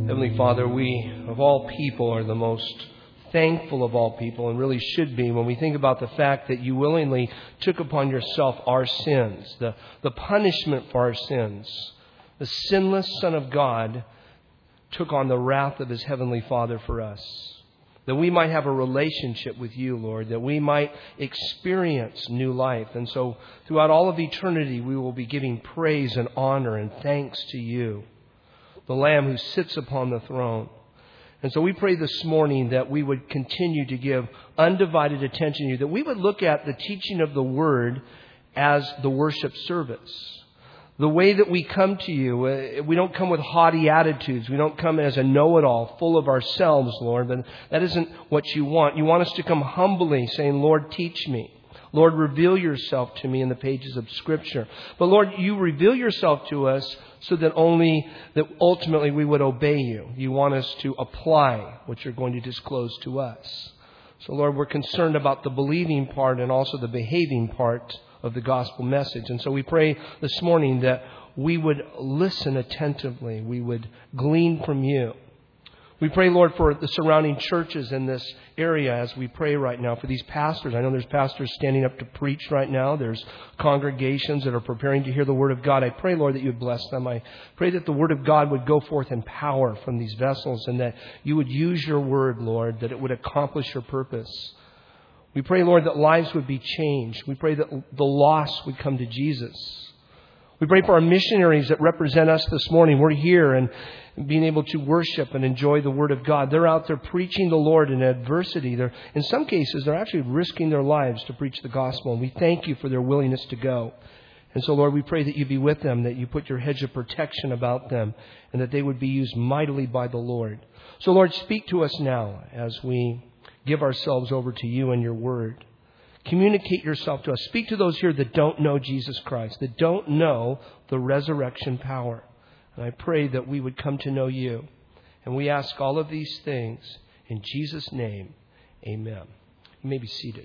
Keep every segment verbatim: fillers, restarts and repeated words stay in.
Heavenly Father, we, of all people, are the most thankful of all people, and really should be, when we think about the fact that you willingly took upon yourself our sins, the, the punishment for our sins. The sinless Son of God took on the wrath of His Heavenly Father for us, that we might have a relationship with you, Lord, that we might experience new life. And so throughout all of eternity, we will be giving praise and honor and thanks to you, the Lamb who sits upon the throne. And so we pray this morning that we would continue to give undivided attention to you, that we would look at the teaching of the Word as the worship service. The way that we come to you, we don't come with haughty attitudes. We don't come as a know-it-all, full of ourselves, Lord. But that isn't what you want. You want us to come humbly, saying, Lord, teach me. Lord, reveal yourself to me in the pages of Scripture. But Lord, you reveal yourself to us so that only, that ultimately we would obey you. You want us to apply what you're going to disclose to us. So Lord, we're concerned about the believing part and also the behaving part of the gospel message. And so we pray this morning that we would listen attentively. We would glean from you. We pray, Lord, for the surrounding churches in this area as we pray right now for these pastors. I know there's pastors standing up to preach right now. There's congregations that are preparing to hear the Word of God. I pray, Lord, that you would bless them. I pray that the Word of God would go forth in power from these vessels and that you would use your Word, Lord, that it would accomplish your purpose. We pray, Lord, that lives would be changed. We pray that the lost would come to Jesus. We pray for our missionaries that represent us this morning. We're here and being able to worship and enjoy the Word of God. They're out there preaching the Lord in adversity. They're, in some cases, they're actually risking their lives to preach the gospel. And we thank you for their willingness to go. And so, Lord, we pray that you be with them, that you put your hedge of protection about them, and that they would be used mightily by the Lord. So, Lord, speak to us now as we give ourselves over to you and your Word. Communicate yourself to us. Speak to those here that don't know Jesus Christ, that don't know the resurrection power. And I pray that we would come to know you. And we ask all of these things in Jesus' name. Amen. You may be seated.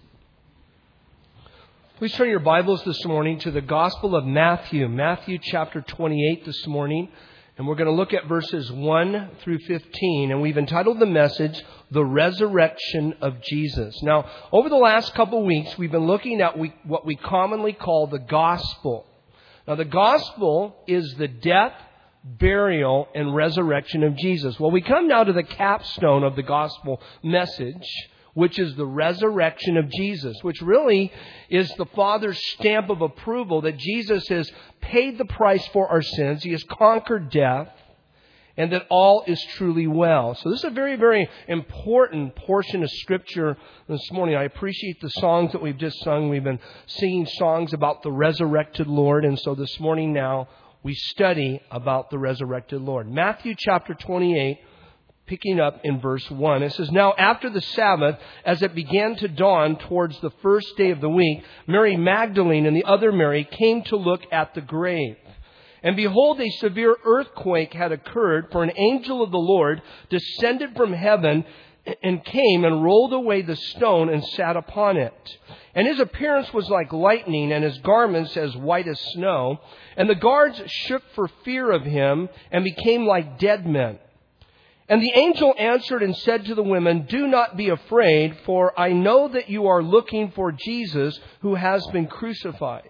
Please turn your Bibles this morning to the Gospel of Matthew, Matthew chapter twenty-eight this morning. And we're going to look at verses one through fifteen. And we've entitled the message, The Resurrection of Jesus. Now, over the last couple of weeks, we've been looking at what we commonly call the gospel. Now, the gospel is the death, burial, and resurrection of Jesus. Well, we come now to the capstone of the gospel message, which is the resurrection of Jesus, which really is the Father's stamp of approval that Jesus has paid the price for our sins. He has conquered death, and that all is truly well. So this is a very, very important portion of Scripture this morning. I appreciate the songs that we've just sung. We've been singing songs about the resurrected Lord, and so this morning now we study about the resurrected Lord. Matthew chapter twenty-eight, picking up in verse one. It says, Now after the Sabbath, as it began to dawn towards the first day of the week, Mary Magdalene and the other Mary came to look at the grave. And behold, a severe earthquake had occurred, for an angel of the Lord descended from heaven and came and rolled away the stone and sat upon it. And his appearance was like lightning, and his garments as white as snow. And the guards shook for fear of him and became like dead men. And the angel answered and said to the women, Do not be afraid, for I know that you are looking for Jesus who has been crucified.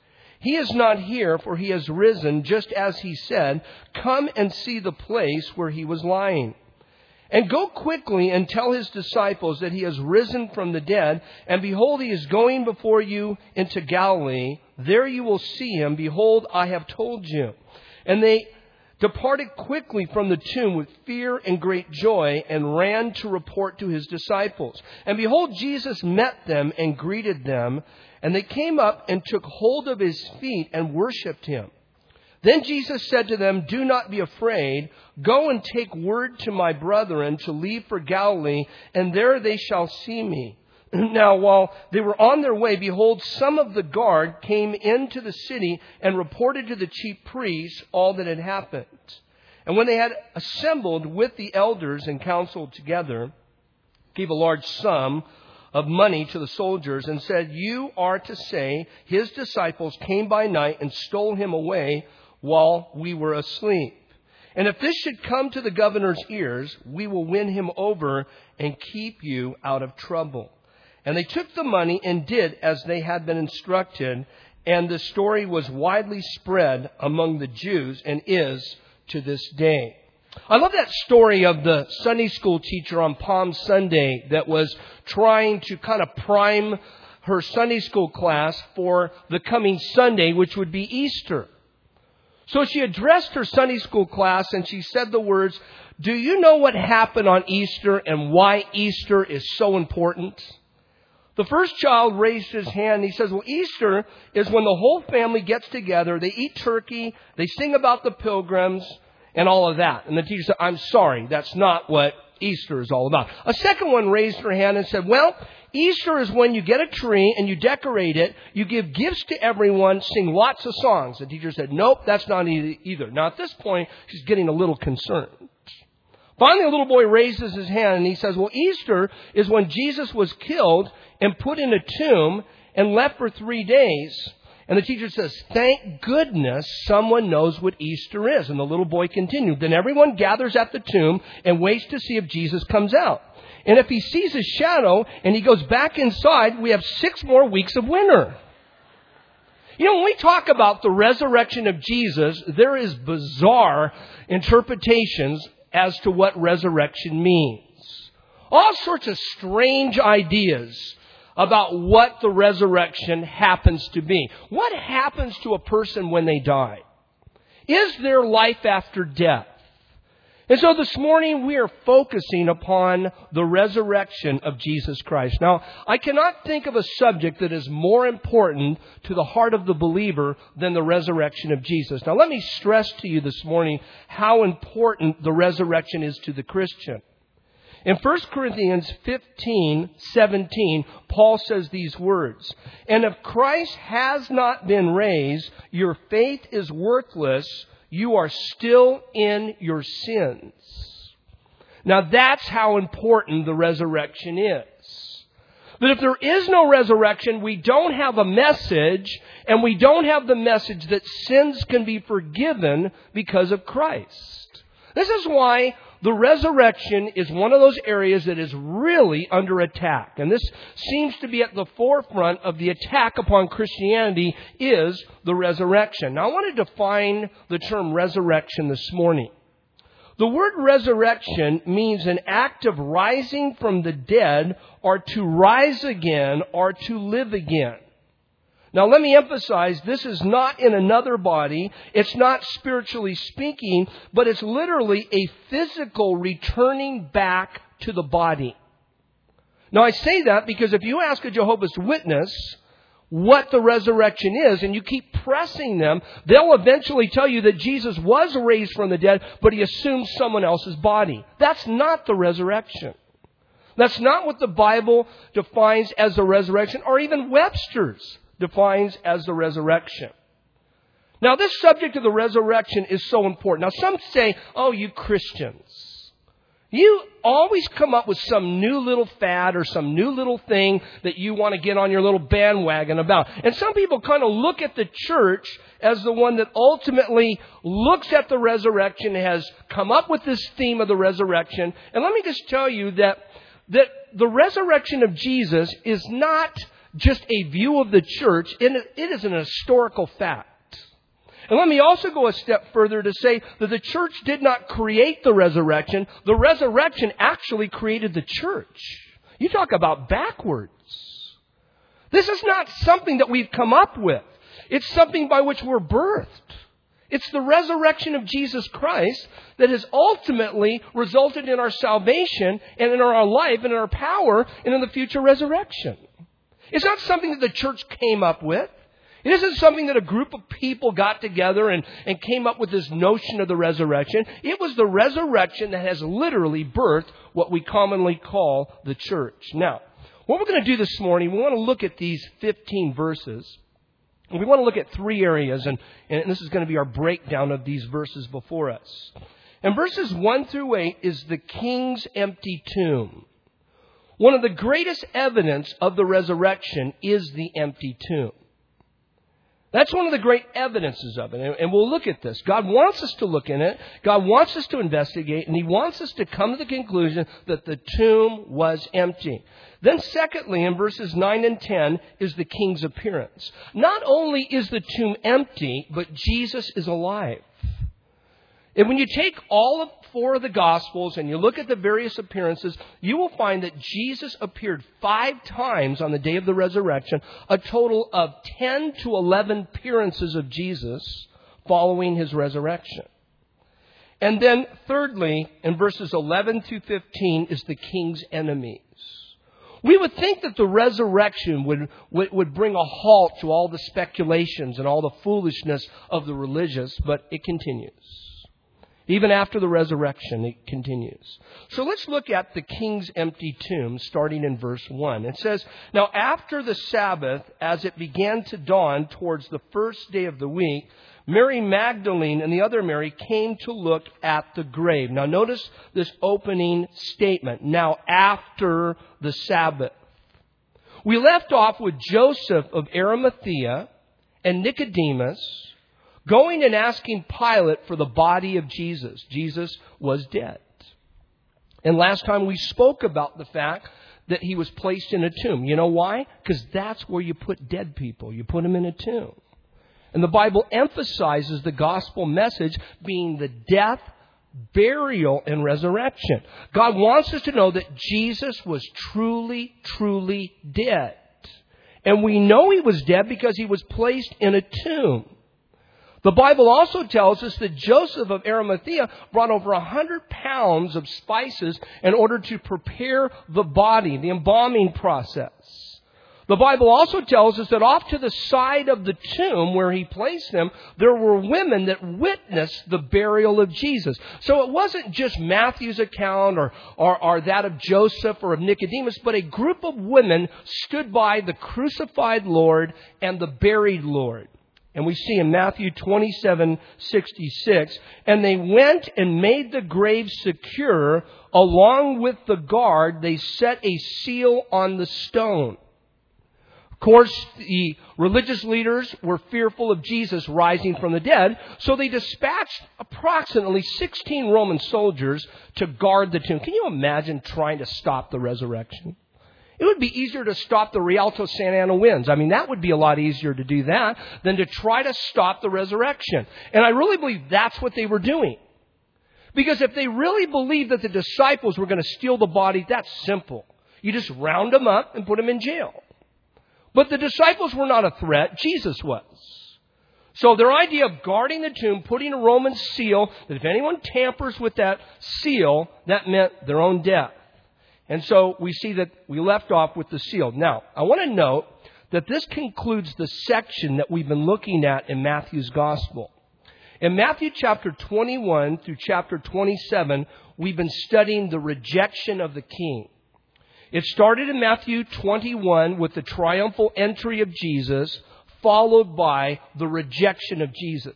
He is not here, for he has risen, just as he said. Come and see the place where he was lying. And go quickly and tell his disciples that he has risen from the dead. And behold, he is going before you into Galilee. There you will see him. Behold, I have told you. And they departed quickly from the tomb with fear and great joy and ran to report to his disciples. And behold, Jesus met them and greeted them. And they came up and took hold of his feet and worshipped him. Then Jesus said to them, Do not be afraid. Go and take word to my brethren to leave for Galilee, and there they shall see me. Now, while they were on their way, behold, some of the guard came into the city and reported to the chief priests all that had happened. And when they had assembled with the elders and counseled together, gave a large sum of money to the soldiers and said, You are to say, his disciples came by night and stole him away while we were asleep. And if this should come to the governor's ears, we will win him over and keep you out of trouble. And they took the money and did as they had been instructed. And the story was widely spread among the Jews and is to this day. I love that story of the Sunday school teacher on Palm Sunday that was trying to kind of prime her Sunday school class for the coming Sunday, which would be Easter. So she addressed her Sunday school class and she said the words, "Do you know what happened on Easter and why Easter is so important?" The first child raised his hand and he says, "Well, Easter is when the whole family gets together, they eat turkey, they sing about the pilgrims, and all of that." And the teacher said, "I'm sorry, that's not what Easter is all about." A second one raised her hand and said, "Well, Easter is when you get a tree and you decorate it, you give gifts to everyone, sing lots of songs." The teacher said, "Nope, that's not either." Now at this point, she's getting a little concerned. Finally, a little boy raises his hand and he says, "Well, Easter is when Jesus was killed and put in a tomb and left for three days." And the teacher says, "Thank goodness someone knows what Easter is." And the little boy continued, "Then everyone gathers at the tomb and waits to see if Jesus comes out. And if he sees his shadow and he goes back inside, we have six more weeks of winter." You know, when we talk about the resurrection of Jesus, there is bizarre interpretations as to what resurrection means. All sorts of strange ideas about what the resurrection happens to be. What happens to a person when they die? Is there life after death? And so this morning we are focusing upon the resurrection of Jesus Christ. Now, I cannot think of a subject that is more important to the heart of the believer than the resurrection of Jesus. Now, let me stress to you this morning how important the resurrection is to the Christian. In First Corinthians fifteen seventeen, Paul says these words, "And if Christ has not been raised, your faith is worthless. You are still in your sins." Now that's how important the resurrection is. But if there is no resurrection, we don't have a message, and we don't have the message that sins can be forgiven because of Christ. This is why the resurrection is one of those areas that is really under attack. And this seems to be at the forefront of the attack upon Christianity is the resurrection. Now I want to define the term resurrection this morning. The word resurrection means an act of rising from the dead, or to rise again, or to live again. Now let me emphasize, this is not in another body. It's not spiritually speaking, but it's literally a physical returning back to the body. Now I say that because if you ask a Jehovah's Witness what the resurrection is, and you keep pressing them, they'll eventually tell you that Jesus was raised from the dead, but he assumed someone else's body. That's not the resurrection. That's not what the Bible defines as the resurrection, or even Webster's defines as the resurrection. Now, this subject of the resurrection is so important. Now, some say, "Oh, you Christians, you always come up with some new little fad or some new little thing that you want to get on your little bandwagon about." And some people kind of look at the church as the one that ultimately looks at the resurrection, has come up with this theme of the resurrection. And let me just tell you that, that the resurrection of Jesus is not just a view of the church. It is an historical fact. And let me also go a step further to say that the church did not create the resurrection. The resurrection actually created the church. You talk about backwards. This is not something that we've come up with. It's something by which we're birthed. It's the resurrection of Jesus Christ that has ultimately resulted in our salvation and in our life and in our power and in the future resurrection. It's not something that the church came up with. It isn't something that a group of people got together and, and came up with this notion of the resurrection. It was the resurrection that has literally birthed what we commonly call the church. Now, what we're going to do this morning, we want to look at these fifteen verses. And we want to look at three areas, and, and this is going to be our breakdown of these verses before us. And verses one through eight is the king's empty tomb. One of the greatest evidence of the resurrection is the empty tomb. That's one of the great evidences of it. And we'll look at this. God wants us to look in it. God wants us to investigate. And He wants us to come to the conclusion that the tomb was empty. Then secondly, in verses nine and ten, is the king's appearance. Not only is the tomb empty, but Jesus is alive. And when you take all of four of the Gospels and you look at the various appearances, you will find that Jesus appeared five times on the day of the resurrection, a total of ten to eleven appearances of Jesus following His resurrection. And then thirdly, in verses eleven through fifteen, is the king's enemies. We would think that the resurrection would, would, would bring a halt to all the speculations and all the foolishness of the religious, but it continues. Even after the resurrection, it continues. So let's look at the king's empty tomb, starting in verse one. It says, "Now after the Sabbath, as it began to dawn towards the first day of the week, Mary Magdalene and the other Mary came to look at the grave." Now notice this opening statement. Now after the Sabbath. We left off with Joseph of Arimathea and Nicodemus going and asking Pilate for the body of Jesus. Jesus was dead. And last time we spoke about the fact that He was placed in a tomb. You know why? Because that's where you put dead people. You put them in a tomb. And the Bible emphasizes the gospel message being the death, burial, and resurrection. God wants us to know that Jesus was truly, truly dead. And we know He was dead because He was placed in a tomb. The Bible also tells us that Joseph of Arimathea brought over a hundred pounds of spices in order to prepare the body, the embalming process. The Bible also tells us that off to the side of the tomb where He placed them, there were women that witnessed the burial of Jesus. So it wasn't just Matthew's account or, or, or that of Joseph or of Nicodemus, but a group of women stood by the crucified Lord and the buried Lord. And we see in Matthew twenty-seven sixty-six, "And they went and made the grave secure. Along with the guard, they set a seal on the stone." Of course, the religious leaders were fearful of Jesus rising from the dead, so they dispatched approximately sixteen Roman soldiers to guard the tomb. Can you imagine trying to stop the resurrection? It would be easier to stop the Rialto Santa Ana winds. I mean, that would be a lot easier to do that than to try to stop the resurrection. And I really believe that's what they were doing. Because if they really believed that the disciples were going to steal the body, that's simple. You just round them up and put them in jail. But the disciples were not a threat. Jesus was. So their idea of guarding the tomb, putting a Roman seal, that if anyone tampers with that seal, that meant their own death. And so we see that we left off with the seal. Now, I want to note that this concludes the section that we've been looking at in Matthew's Gospel. In Matthew chapter twenty-one through chapter twenty-seven, we've been studying the rejection of the king. It started in Matthew twenty-one with the triumphal entry of Jesus, followed by the rejection of Jesus.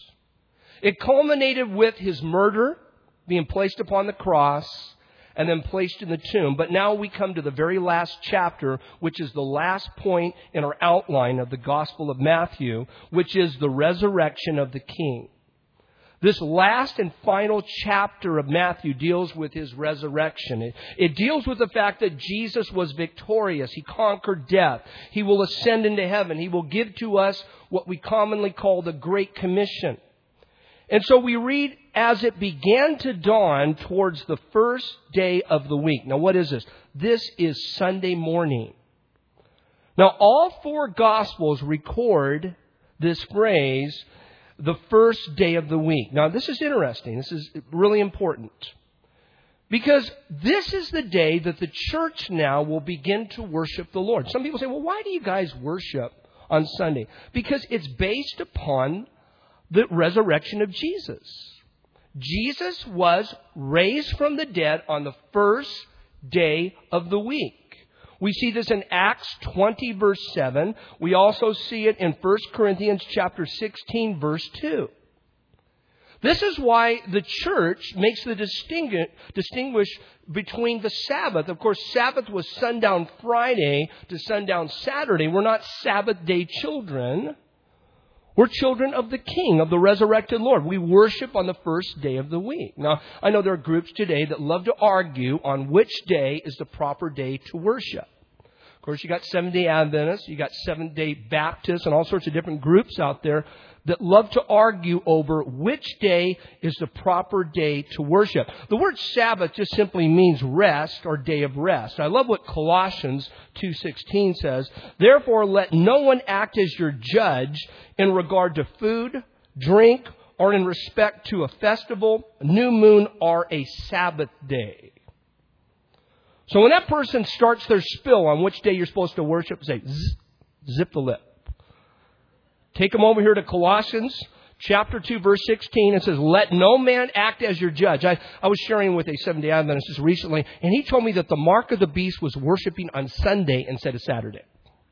It culminated with His murder, being placed upon the cross, and then placed in the tomb. But now we come to the very last chapter, which is the last point in our outline of the Gospel of Matthew, which is the resurrection of the King. This last and final chapter of Matthew deals with His resurrection. It, it deals with the fact that Jesus was victorious. He conquered death. He will ascend into heaven. He will give to us what we commonly call the Great Commission. And so we read, "As it began to dawn towards the first day of the week." Now what is this? This is Sunday morning. Now all four Gospels record this phrase, the first day of the week. Now this is interesting. This is really important. Because this is the day that the church now will begin to worship the Lord. Some people say, well, why do you guys worship on Sunday? Because it's based upon the resurrection of Jesus. Jesus was raised from the dead on the first day of the week. We see this in Acts twenty, verse seven. We also see it in First Corinthians chapter sixteen, verse two. This is why the church makes the distinguish, distinguish between the Sabbath. Of course, Sabbath was sundown Friday to sundown Saturday. We're not Sabbath day children. We're children of the King, of the resurrected Lord. We worship on the first day of the week. Now, I know there are groups today that love to argue on which day is the proper day to worship. Of course, you got Seventh-day Adventists, you got Seventh-day Baptists, and all sorts of different groups out there that love to argue over which day is the proper day to worship. The word Sabbath just simply means rest or day of rest. I love what Colossians two sixteen says. Therefore, let no one act as your judge in regard to food, drink, or in respect to a festival, a new moon, or a Sabbath day. So when that person starts their spill on which day you're supposed to worship, say, zzz, zip the lip. Take them over here to Colossians chapter two, verse sixteen. It says, let no man act as your judge. I, I was sharing with a Seventh-day Adventist just recently, and he told me that the mark of the beast was worshiping on Sunday instead of Saturday.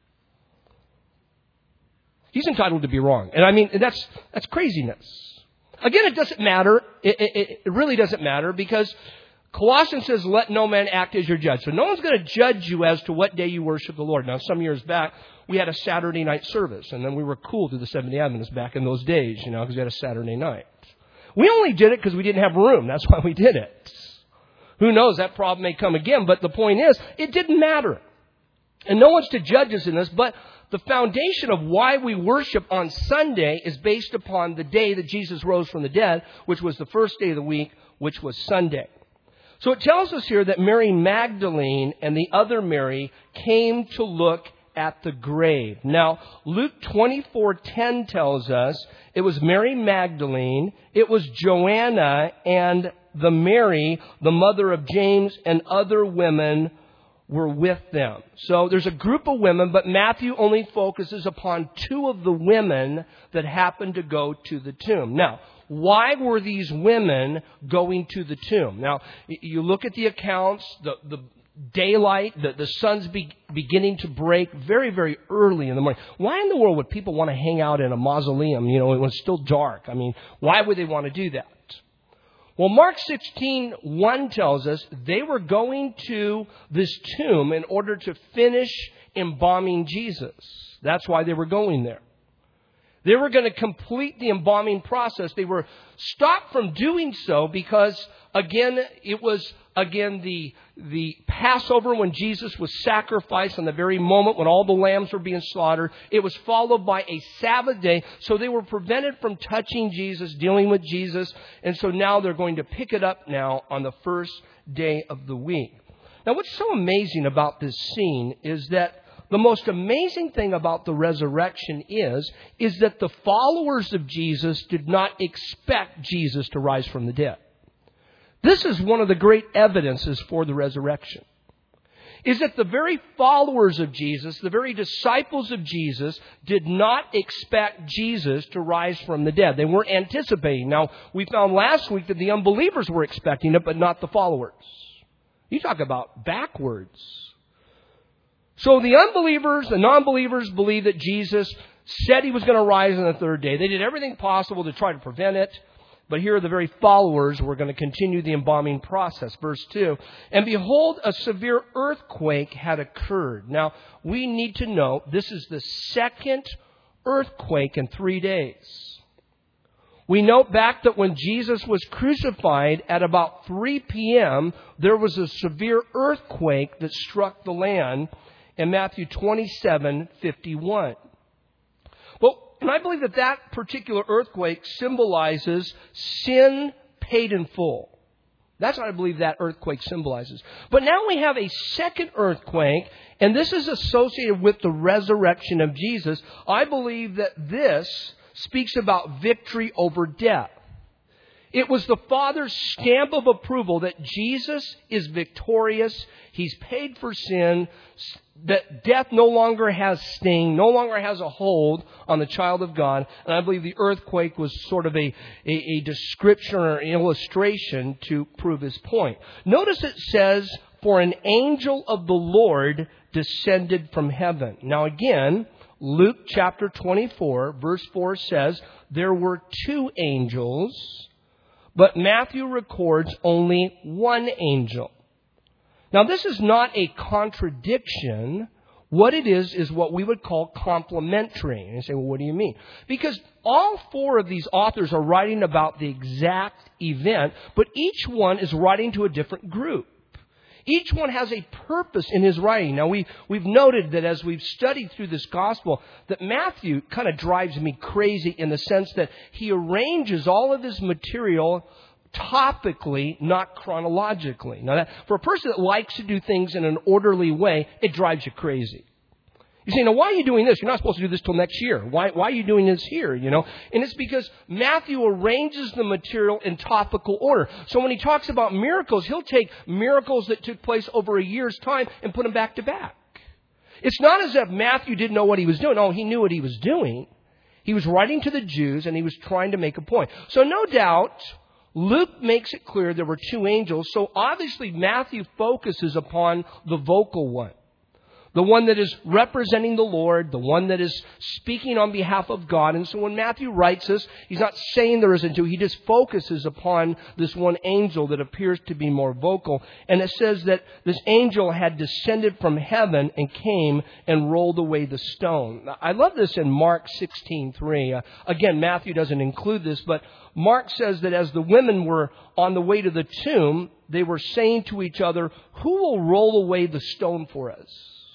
He's entitled to be wrong. And I mean, that's that's craziness. Again, it doesn't matter. It, it, it really doesn't matter because Colossians says, let no man act as your judge. So no one's going to judge you as to what day you worship the Lord. Now, some years back, we had a Saturday night service, and then we were cool to the Seventh-day Adventists back in those days, you know, because we had a Saturday night. We only did it because we didn't have room. That's why we did it. Who knows, that problem may come again, but the point is, it didn't matter. And no one's to judge us in this, but the foundation of why we worship on Sunday is based upon the day that Jesus rose from the dead, which was the first day of the week, which was Sunday. So it tells us here that Mary Magdalene and the other Mary came to look at the grave. Now, Luke twenty-four ten tells us it was Mary Magdalene, it was Joanna, and the Mary, the mother of James, and other women were with them. So there's a group of women, but Matthew only focuses upon two of the women that happened to go to the tomb. Now, why were these women going to the tomb? Now, you look at the accounts, the, the daylight, the, the sun's be, beginning to break very, very early in the morning. Why in the world would people want to hang out in a mausoleum, you know, when it's still dark? I mean, why would they want to do that? Well, Mark sixteen one tells us they were going to this tomb in order to finish embalming Jesus. That's why they were going there. They were going to complete the embalming process. They were stopped from doing so because, again, it was, again, the the Passover when Jesus was sacrificed on the very moment when all the lambs were being slaughtered. It was followed by a Sabbath day. So they were prevented from touching Jesus, dealing with Jesus. And so now they're going to pick it up now on the first day of the week. Now, what's so amazing about this scene is that the most amazing thing about the resurrection is, is that the followers of Jesus did not expect Jesus to rise from the dead. This is one of the great evidences for the resurrection. Is that the very followers of Jesus, the very disciples of Jesus, did not expect Jesus to rise from the dead. They weren't anticipating. Now, we found last week that the unbelievers were expecting it, but not the followers. You talk about backwards. So the unbelievers, the non-believers believed that Jesus said he was going to rise on the third day. They did everything possible to try to prevent it. But here are the very followers who are going to continue the embalming process. Verse two, and behold, a severe earthquake had occurred. Now, we need to know this is the second earthquake in three days. We note back that when Jesus was crucified at about three p.m., there was a severe earthquake that struck the land in Matthew twenty-seven fifty-one. Well, and I believe that that particular earthquake symbolizes sin paid in full. That's what I believe that earthquake symbolizes. But now we have a second earthquake, and this is associated with the resurrection of Jesus. I believe that this speaks about victory over death. It was the Father's stamp of approval that Jesus is victorious. He's paid for sin. That death no longer has sting, no longer has a hold on the child of God. And I believe the earthquake was sort of a, a, a description or an illustration to prove his point. Notice it says, for an angel of the Lord descended from heaven. Now again, Luke chapter twenty-four, verse four says, there were two angels, but Matthew records only one angel. Now, this is not a contradiction. What it is is what we would call complementary. And you say, well, what do you mean? Because all four of these authors are writing about the exact event, but each one is writing to a different group. Each one has a purpose in his writing. Now, we, we've noted that as we've studied through this gospel, that Matthew kind of drives me crazy in the sense that he arranges all of his material topically, not chronologically. Now, that, for a person that likes to do things in an orderly way, it drives you crazy. You say, now, why are you doing this? You're not supposed to do this till next year. Why, why are you doing this here? You know, and it's because Matthew arranges the material in topical order. So when he talks about miracles, he'll take miracles that took place over a year's time and put them back to back. It's not as if Matthew didn't know what he was doing. Oh, he knew what he was doing. He was writing to the Jews and he was trying to make a point. So no doubt, Luke makes it clear there were two angels. So obviously Matthew focuses upon the vocal one. The one that is representing the Lord, the one that is speaking on behalf of God. And so when Matthew writes this, he's not saying there isn't two. He just focuses upon this one angel that appears to be more vocal. And it says that this angel had descended from heaven and came and rolled away the stone. Now, I love this in Mark sixteen three. Uh, again, Matthew doesn't include this, but Mark says that as the women were on the way to the tomb, they were saying to each other, who will roll away the stone for us?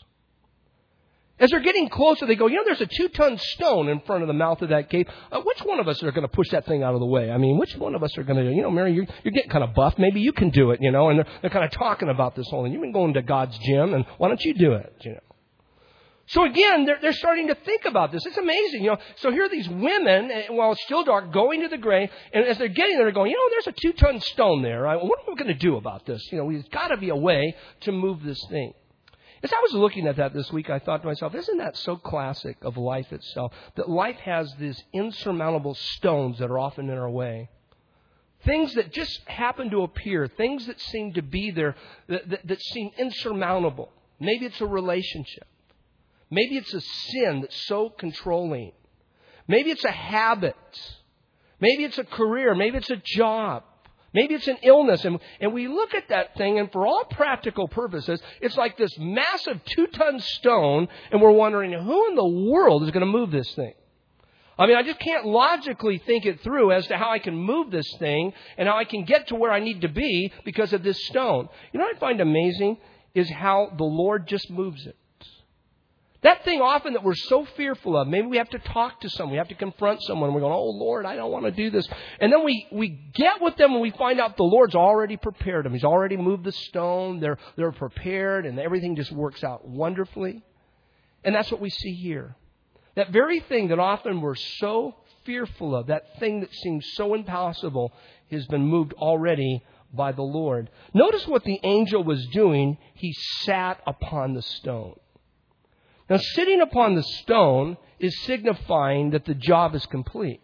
As they're getting closer, they go, you know, there's a two-ton stone in front of the mouth of that cave. Uh, which one of us are going to push that thing out of the way? I mean, which one of us are going to, you know, Mary, you're, you're getting kind of buff. Maybe you can do it, you know. And they're, they're kind of talking about this whole thing. You've been going to God's gym, and why don't you do it, you know? So again, they're, they're starting to think about this. It's amazing, you know. So here are these women, while it's still dark, going to the grave. And as they're getting there, they're going, you know, there's a two-ton stone there. Right? What are we going to do about this? You know, there's got to be a way to move this thing. As I was looking at that this week, I thought to myself, isn't that so classic of life itself? That life has these insurmountable stones that are often in our way. Things that just happen to appear. Things that seem to be there that, that, that seem insurmountable. Maybe it's a relationship. Maybe it's a sin that's so controlling. Maybe it's a habit. Maybe it's a career. Maybe it's a job. Maybe it's an illness. And, and we look at that thing, and for all practical purposes, it's like this massive two-ton stone, and we're wondering, who in the world is going to move this thing? I mean, I just can't logically think it through as to how I can move this thing and how I can get to where I need to be because of this stone. You know what I find amazing is how the Lord just moves it. That thing often that we're so fearful of, maybe we have to talk to someone, we have to confront someone, and we're going, oh, Lord, I don't want to do this. And then we, we get with them and we find out the Lord's already prepared them. He's already moved the stone, they're, they're prepared, and everything just works out wonderfully. And that's what we see here. That very thing that often we're so fearful of, that thing that seems so impossible, has been moved already by the Lord. Notice what the angel was doing. He sat upon the stone. Now, sitting upon the stone is signifying that the job is complete.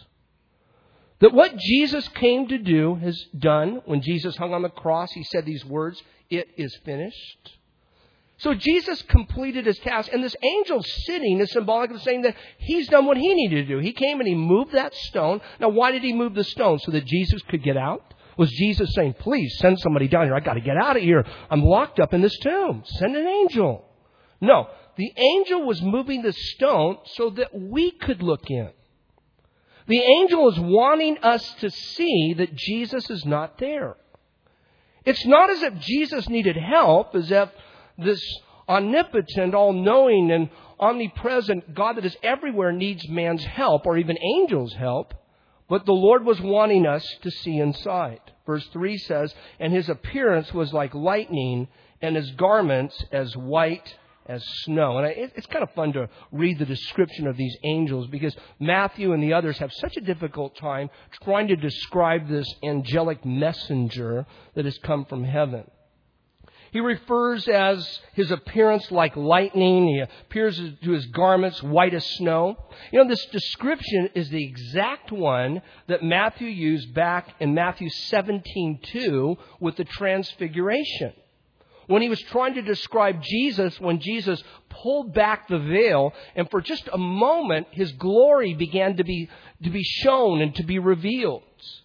That what Jesus came to do has done. When Jesus hung on the cross, he said these words, it is finished. So Jesus completed his task. And this angel sitting is symbolic of saying that he's done what he needed to do. He came and he moved that stone. Now, why did he move the stone? So that Jesus could get out? Was Jesus saying, please send somebody down here. I got to get out of here. I'm locked up in this tomb. Send an angel. No. The angel was moving the stone so that we could look in. The angel is wanting us to see that Jesus is not there. It's not as if Jesus needed help, as if this omnipotent, all-knowing, and omnipresent God that is everywhere needs man's help or even angels' help. But the Lord was wanting us to see inside. Verse three says, and his appearance was like lightning, and his garments as white as snow. And it's kind of fun to read the description of these angels because Matthew and the others have such a difficult time trying to describe this angelic messenger that has come from heaven. He refers as his appearance like lightning. He appears to his garments white as snow. You know, this description is the exact one that Matthew used back in Matthew seventeen two with the transfiguration. When he was trying to describe Jesus, when Jesus pulled back the veil, and for just a moment, his glory began to be, to be shown and to be revealed.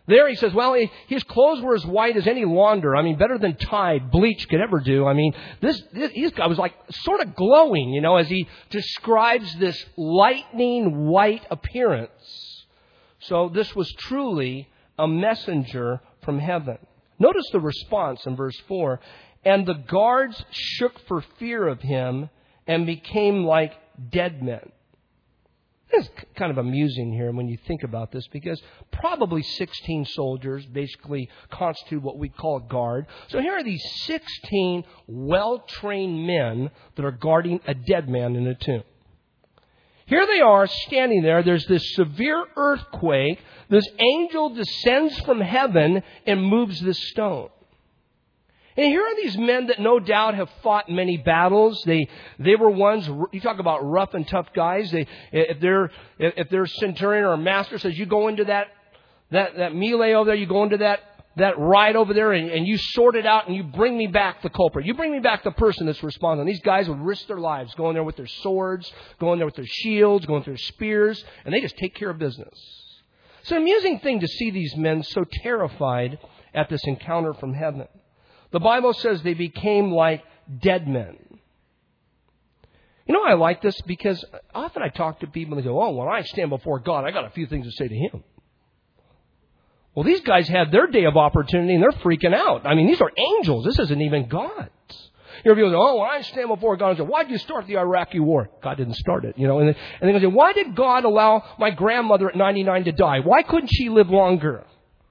There he says, well, he, his clothes were as white as any launder. I mean, better than Tide, bleach could ever do. I mean, this, this this guy was like sort of glowing, you know, as he describes this lightning white appearance. So this was truly a messenger from heaven. Notice the response in verse four. And the guards shook for fear of him and became like dead men. It's kind of amusing here when you think about this, because probably sixteen soldiers basically constitute what we call a guard. So here are these sixteen well-trained men that are guarding a dead man in a tomb. Here they are standing there. There's this severe earthquake. This angel descends from heaven and moves this stone. And here are these men that no doubt have fought many battles. They they were ones, you talk about rough and tough guys. They if their if their centurion or master says, you go into that that that melee over there, you go into that that ride over there and, and you sort it out and you bring me back the culprit. You bring me back the person that's responding. These guys would risk their lives going there with their swords, going there with their shields, going with their spears, and they just take care of business. It's an amusing thing to see these men so terrified at this encounter from heaven. The Bible says they became like dead men. You know, I like this because often I talk to people and they go, oh, when I stand before God, I got a few things to say to Him. Well, these guys had their day of opportunity and they're freaking out. I mean, these are angels. This isn't even God. You know, people go, oh, when I stand before God, and say, why did you start the Iraqi war? God didn't start it, you know. And then, and then they say, why did God allow my grandmother at ninety-nine to die? Why couldn't she live longer?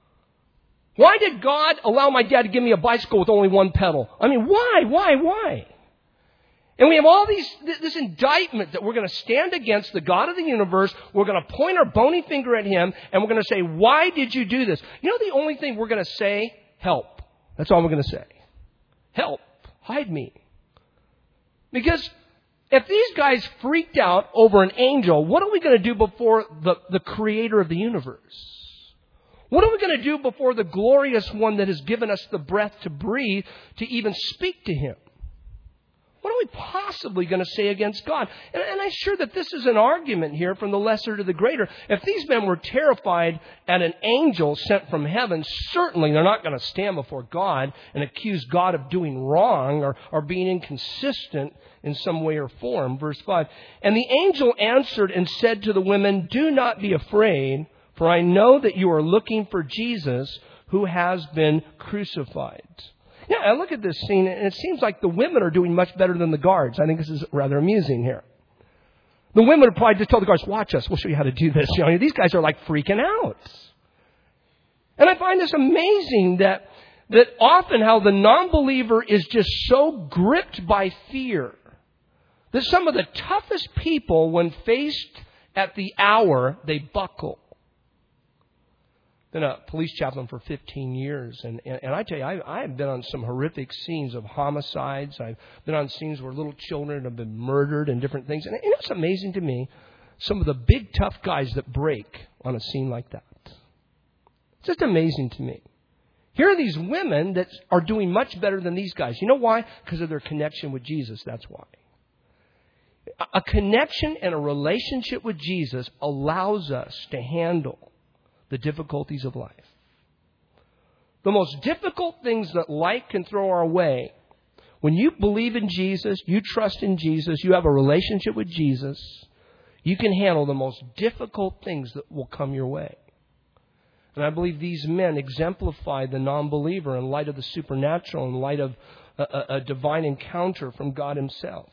Why did God allow my dad to give me a bicycle with only one pedal? I mean, why, why, why? And we have all these, this indictment that we're going to stand against the God of the universe. We're going to point our bony finger at Him and we're going to say, why did you do this? You know the only thing we're going to say? Help. That's all we're going to say. Help. Hide me. Because if these guys freaked out over an angel, what are we going to do before the, the creator of the universe? What are we going to do before the glorious one that has given us the breath to breathe to even speak to Him? What are we possibly going to say against God? And, and I'm sure that this is an argument here from the lesser to the greater. If these men were terrified at an angel sent from heaven, certainly they're not going to stand before God and accuse God of doing wrong or, or being inconsistent in some way or form. Verse five, and the angel answered and said to the women, do not be afraid, for I know that you are looking for Jesus who has been crucified. Yeah, I look at this scene and it seems like the women are doing much better than the guards. I think this is rather amusing here. The women would probably just tell the guards, watch us, we'll show you how to do this. You know, these guys are like freaking out. And I find this amazing that, that often how the non-believer is just so gripped by fear that some of the toughest people, when faced at the hour, they buckle. Been a police chaplain for fifteen years, and, and, and I tell you, I, I've been on some horrific scenes of homicides. I've been on scenes where little children have been murdered and different things. And, and it's amazing to me, some of the big, tough guys that break on a scene like that. It's just amazing to me. Here are these women that are doing much better than these guys. You know why? Because of their connection with Jesus, that's why. A connection and a relationship with Jesus allows us to handle the difficulties of life. The most difficult things that life can throw our way, when you believe in Jesus, you trust in Jesus, you have a relationship with Jesus, you can handle the most difficult things that will come your way. And I believe these men exemplify the non-believer in light of the supernatural, in light of a, a, a divine encounter from God Himself.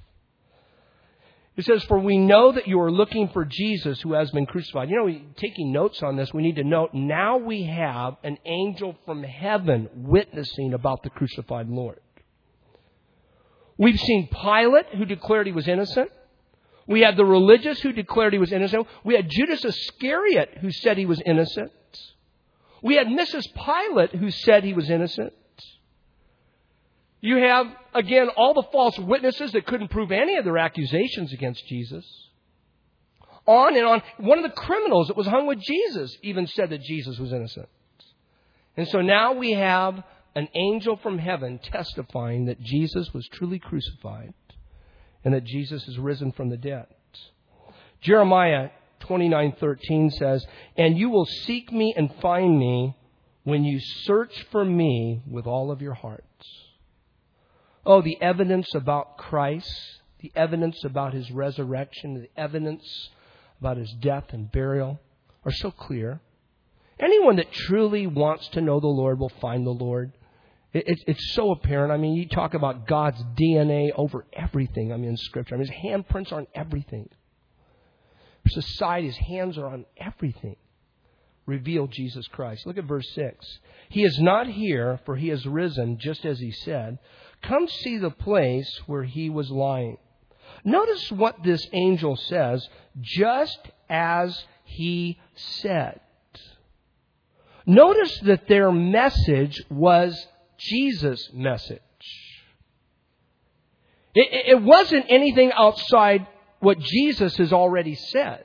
It says, for we know that you are looking for Jesus who has been crucified. You know, taking notes on this, we need to note, now we have an angel from heaven witnessing about the crucified Lord. We've seen Pilate, who declared He was innocent. We had the religious who declared He was innocent. We had Judas Iscariot, who said he was innocent. We had Missus Pilate, who said he was innocent. You have, again, all the false witnesses that couldn't prove any of their accusations against Jesus. On and on. One of the criminals that was hung with Jesus even said that Jesus was innocent. And so now we have an angel from heaven testifying that Jesus was truly crucified and that Jesus is risen from the dead. Jeremiah twenty-nine thirteen says, "And you will seek me and find me when you search for me with all of your hearts." Oh, the evidence about Christ, the evidence about His resurrection, the evidence about His death and burial are so clear. Anyone that truly wants to know the Lord will find the Lord. It, it, it's so apparent. I mean, you talk about God's D N A over everything, I mean, in Scripture. I mean, His handprints are on everything. Society, His hands are on everything. Reveal Jesus Christ. Look at verse six. "He is not here, for He has risen, just as He said. Come see the place where He was lying." Notice what this angel says, "just as He said." Notice that their message was Jesus' message. It, it wasn't anything outside what Jesus has already said.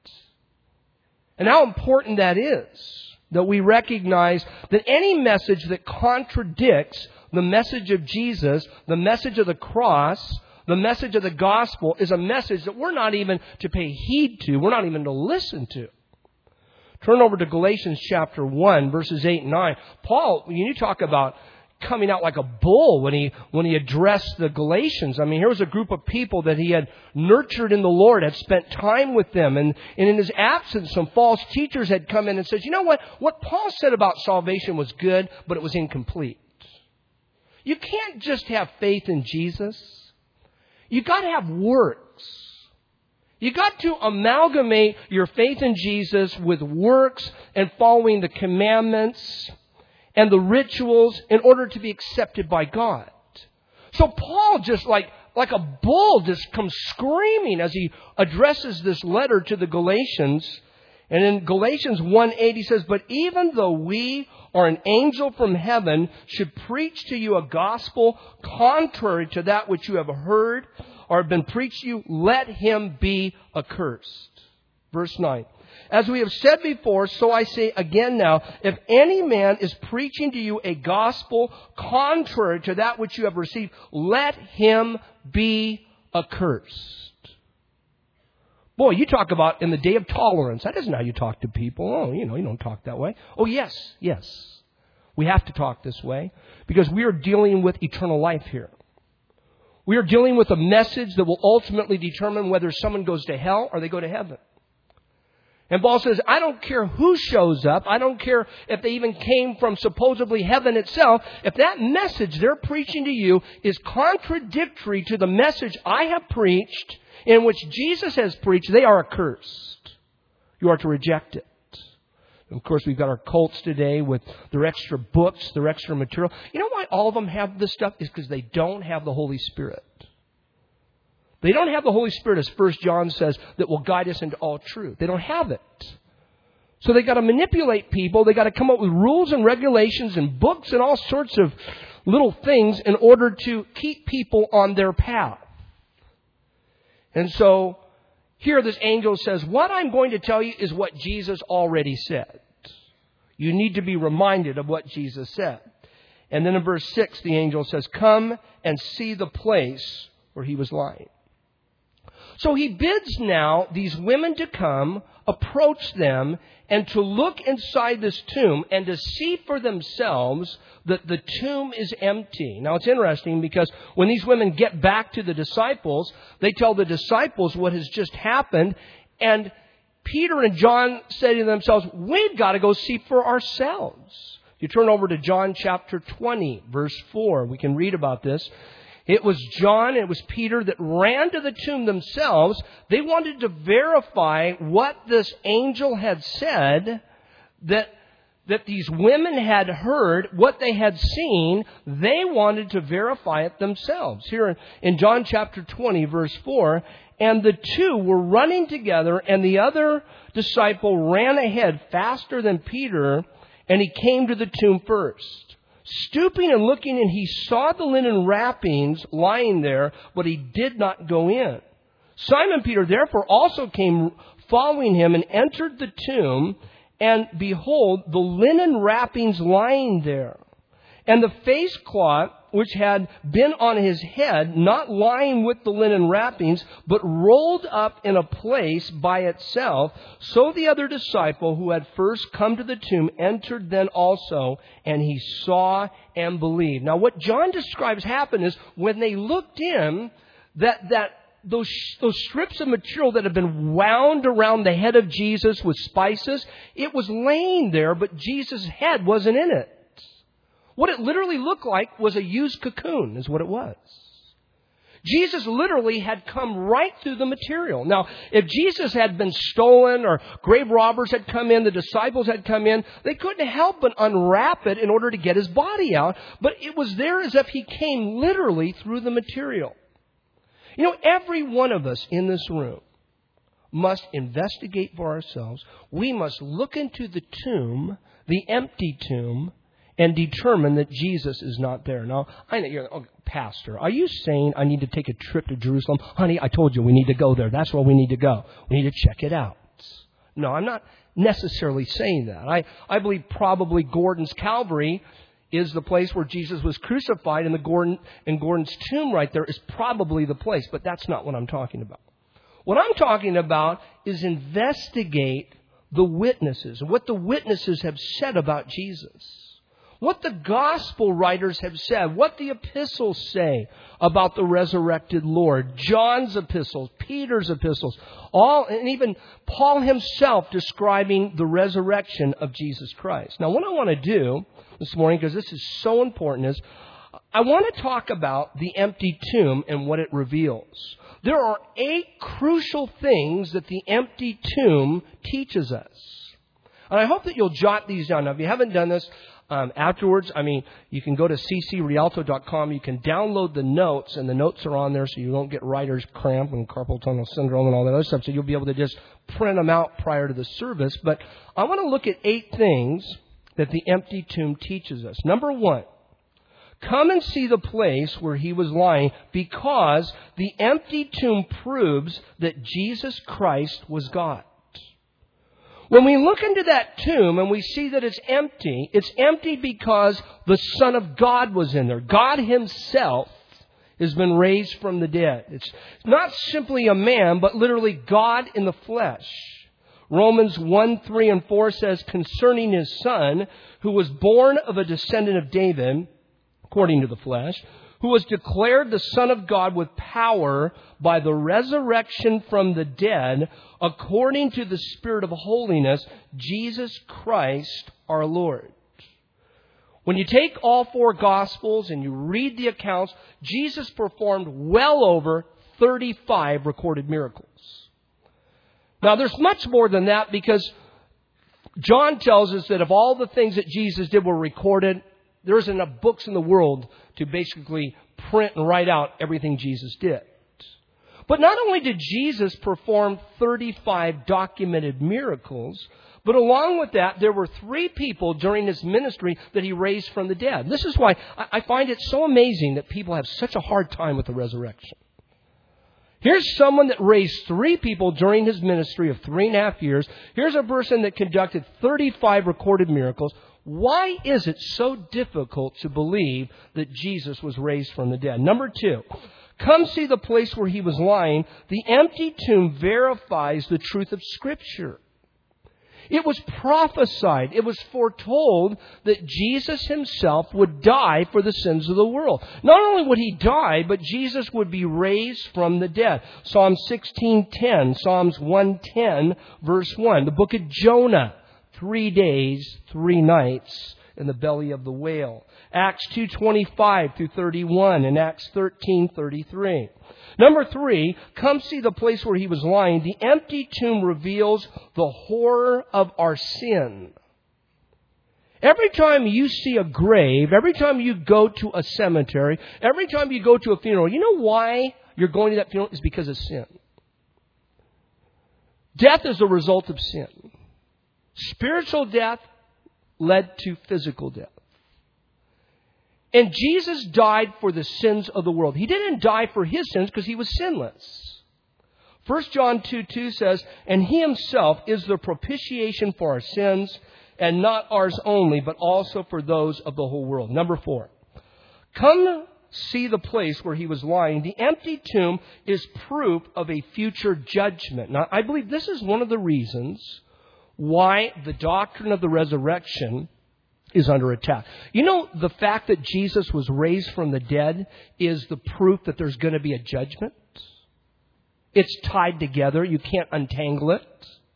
And how important that is, that we recognize that any message that contradicts the message of Jesus, the message of the cross, the message of the gospel, is a message that we're not even to pay heed to. We're not even to listen to. Turn over to Galatians chapter one, verses eight and nine. Paul, when you talk about coming out like a bull when he when he addressed the Galatians. I mean, here was a group of people that he had nurtured in the Lord, had spent time with them, and, and in his absence, some false teachers had come in and said, you know what? What Paul said about salvation was good, but it was incomplete. You can't just have faith in Jesus. You got to have works. You got to amalgamate your faith in Jesus with works and following the commandments and the rituals in order to be accepted by God. So Paul just like, like a bull just comes screaming as he addresses this letter to the Galatians. And in Galatians one eight he says, "But even though we or an angel from heaven should preach to you a gospel contrary to that which you have heard or have been preached to you, let him be accursed." Verse nine. "As we have said before, so I say again now, if any man is preaching to you a gospel contrary to that which you have received, let him be accursed." Boy, you talk about in the day of tolerance. That isn't how you talk to people. Oh, you know, you don't talk that way. Oh, yes, yes. We have to talk this way because we are dealing with eternal life here. We are dealing with a message that will ultimately determine whether someone goes to hell or they go to heaven. And Paul says, I don't care who shows up. I don't care if they even came from supposedly heaven itself. If that message they're preaching to you is contradictory to the message I have preached, in which Jesus has preached, they are accursed. You are to reject it. And of course, we've got our cults today with their extra books, their extra material. You know why all of them have this stuff? Is because they don't have the Holy Spirit. They don't have the Holy Spirit, as First John says, that will guide us into all truth. They don't have it. So they got to manipulate people. They got to come up with rules and regulations and books and all sorts of little things in order to keep people on their path. And so here this angel says, what I'm going to tell you is what Jesus already said. You need to be reminded of what Jesus said. And then in verse six, the angel says, come and see the place where he was lying. So he bids now these women to come, approach them, and to look inside this tomb and to see for themselves that the tomb is empty. Now it's interesting because when these women get back to the disciples, they tell the disciples what has just happened. And Peter and John say to themselves, we've got to go see for ourselves. You turn over to John chapter twenty, verse four. We can read about this. It was John, it was Peter that ran to the tomb themselves. They wanted to verify what this angel had said, that, that these women had heard, what they had seen. They wanted to verify it themselves. Here in John chapter twenty, verse four, and the two were running together, and the other disciple ran ahead faster than Peter, and he came to the tomb first. Stooping and looking in, he saw the linen wrappings lying there, but he did not go in. Simon Peter therefore also came following him and entered the tomb, and behold, the linen wrappings lying there, and the face cloth which had been on his head, not lying with the linen wrappings, but rolled up in a place by itself. So the other disciple who had first come to the tomb entered then also, and he saw and believed. Now what John describes happened is when they looked in, that, that those, those strips of material that had been wound around the head of Jesus with spices, it was laying there, but Jesus' head wasn't in it. What it literally looked like was a used cocoon, is what it was. Jesus literally had come right through the material. Now, if Jesus had been stolen or grave robbers had come in, the disciples had come in, they couldn't help but unwrap it in order to get his body out. But it was there as if he came literally through the material. You know, every one of us in this room must investigate for ourselves. We must look into the tomb, the empty tomb, and determine that Jesus is not there. Now, I know you're, oh, Pastor, are you saying I need to take a trip to Jerusalem? Honey, I told you we need to go there. That's where we need to go. We need to check it out. No, I'm not necessarily saying that. I, I believe probably Gordon's Calvary is the place where Jesus was crucified, and the Gordon and Gordon's tomb right there is probably the place, but that's not what I'm talking about. What I'm talking about is investigate the witnesses and what the witnesses have said about Jesus. What the gospel writers have said, what the epistles say about the resurrected Lord. John's epistles, Peter's epistles, all, and even Paul himself describing the resurrection of Jesus Christ. Now, what I want to do this morning, because this is so important, is I want to talk about the empty tomb and what it reveals. There are eight crucial things that the empty tomb teaches us. And I hope that you'll jot these down. Now, if you haven't done this, Um, afterwards, I mean, you can go to c c rialto dot com. You can download the notes, and the notes are on there so you don't get writer's cramp and carpal tunnel syndrome and all that other stuff. So you'll be able to just print them out prior to the service. But I want to look at eight things that the empty tomb teaches us. Number one, come and see the place where he was lying, because the empty tomb proves that Jesus Christ was God. When we look into that tomb and we see that it's empty, it's empty because the Son of God was in there. God himself has been raised from the dead. It's not simply a man, but literally God in the flesh. Romans one, three, and four says, concerning his Son, who was born of a descendant of David, according to the flesh, who was declared the Son of God with power by the resurrection from the dead, according to the Spirit of holiness, Jesus Christ our Lord. When you take all four Gospels and you read the accounts, Jesus performed well over thirty-five recorded miracles. Now, there's much more than that, because John tells us that if all the things that Jesus did were recorded, there isn't enough books in the world to basically print and write out everything Jesus did. But not only did Jesus perform thirty-five documented miracles, but along with that, there were three people during his ministry that he raised from the dead. This is why I find it so amazing that people have such a hard time with the resurrection. Here's someone that raised three people during his ministry of three and a half years. Here's a person that conducted thirty-five recorded miracles. Why is it so difficult to believe that Jesus was raised from the dead? Number two, come see the place where he was lying. The empty tomb verifies the truth of Scripture. It was prophesied, it was foretold that Jesus himself would die for the sins of the world. Not only would he die, but Jesus would be raised from the dead. Psalm sixteen ten, Psalms one ten, verse one. The book of Jonah. Three days, three nights in the belly of the whale. Acts two twenty-five through thirty-one and Acts thirteen thirty-three. Number three, come see the place where he was lying. The empty tomb reveals the horror of our sin. Every time you see a grave, every time you go to a cemetery, every time you go to a funeral, you know why you're going to that funeral? It's because of sin. Death is a result of sin. Spiritual death led to physical death. And Jesus died for the sins of the world. He didn't die for his sins because he was sinless. First John two two says, and he himself is the propitiation for our sins, and not ours only, but also for those of the whole world. Number four, Come see the place where he was lying. The empty tomb is proof of a future judgment. Now, I believe this is one of the reasons why the doctrine of the resurrection is under attack. You know, the fact that Jesus was raised from the dead is the proof that there's going to be a judgment. It's tied together. You can't untangle it.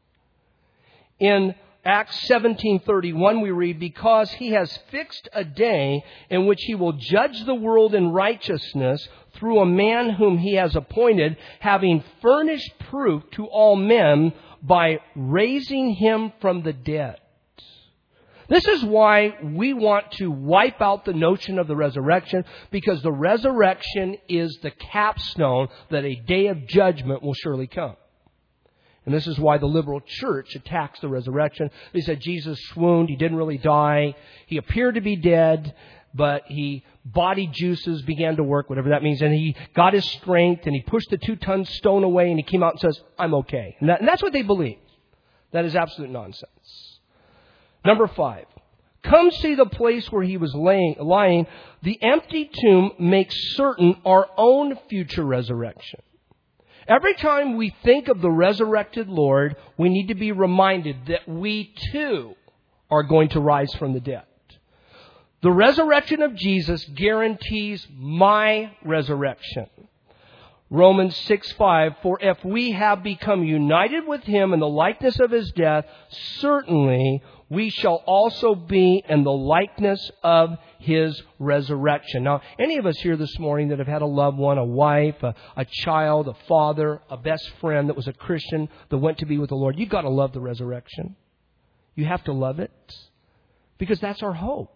In Acts seventeen thirty-one we read, because he has fixed a day in which he will judge the world in righteousness through a man whom he has appointed, having furnished proof to all men by raising him from the dead. This is why we want to wipe out the notion of the resurrection, because the resurrection is the capstone that a day of judgment will surely come. And this is why the liberal church attacks the resurrection. They said Jesus swooned, he didn't really die, he appeared to be dead, but he body juices began to work, whatever that means, and he got his strength, and he pushed the two-ton stone away, and he came out and says, I'm okay. And, that, and that's what they believe. That is absolute nonsense. Number five, come see the place where he was laying, lying. The empty tomb makes certain our own future resurrection. Every time we think of the resurrected Lord, we need to be reminded that we too are going to rise from the dead. The resurrection of Jesus guarantees my resurrection. Romans six five, for if we have become united with him in the likeness of his death, certainly we shall also be in the likeness of his resurrection. Now, any of us here this morning that have had a loved one, a wife, a, a child, a father, a best friend that was a Christian that went to be with the Lord, you've got to love the resurrection. You have to love it because that's our hope.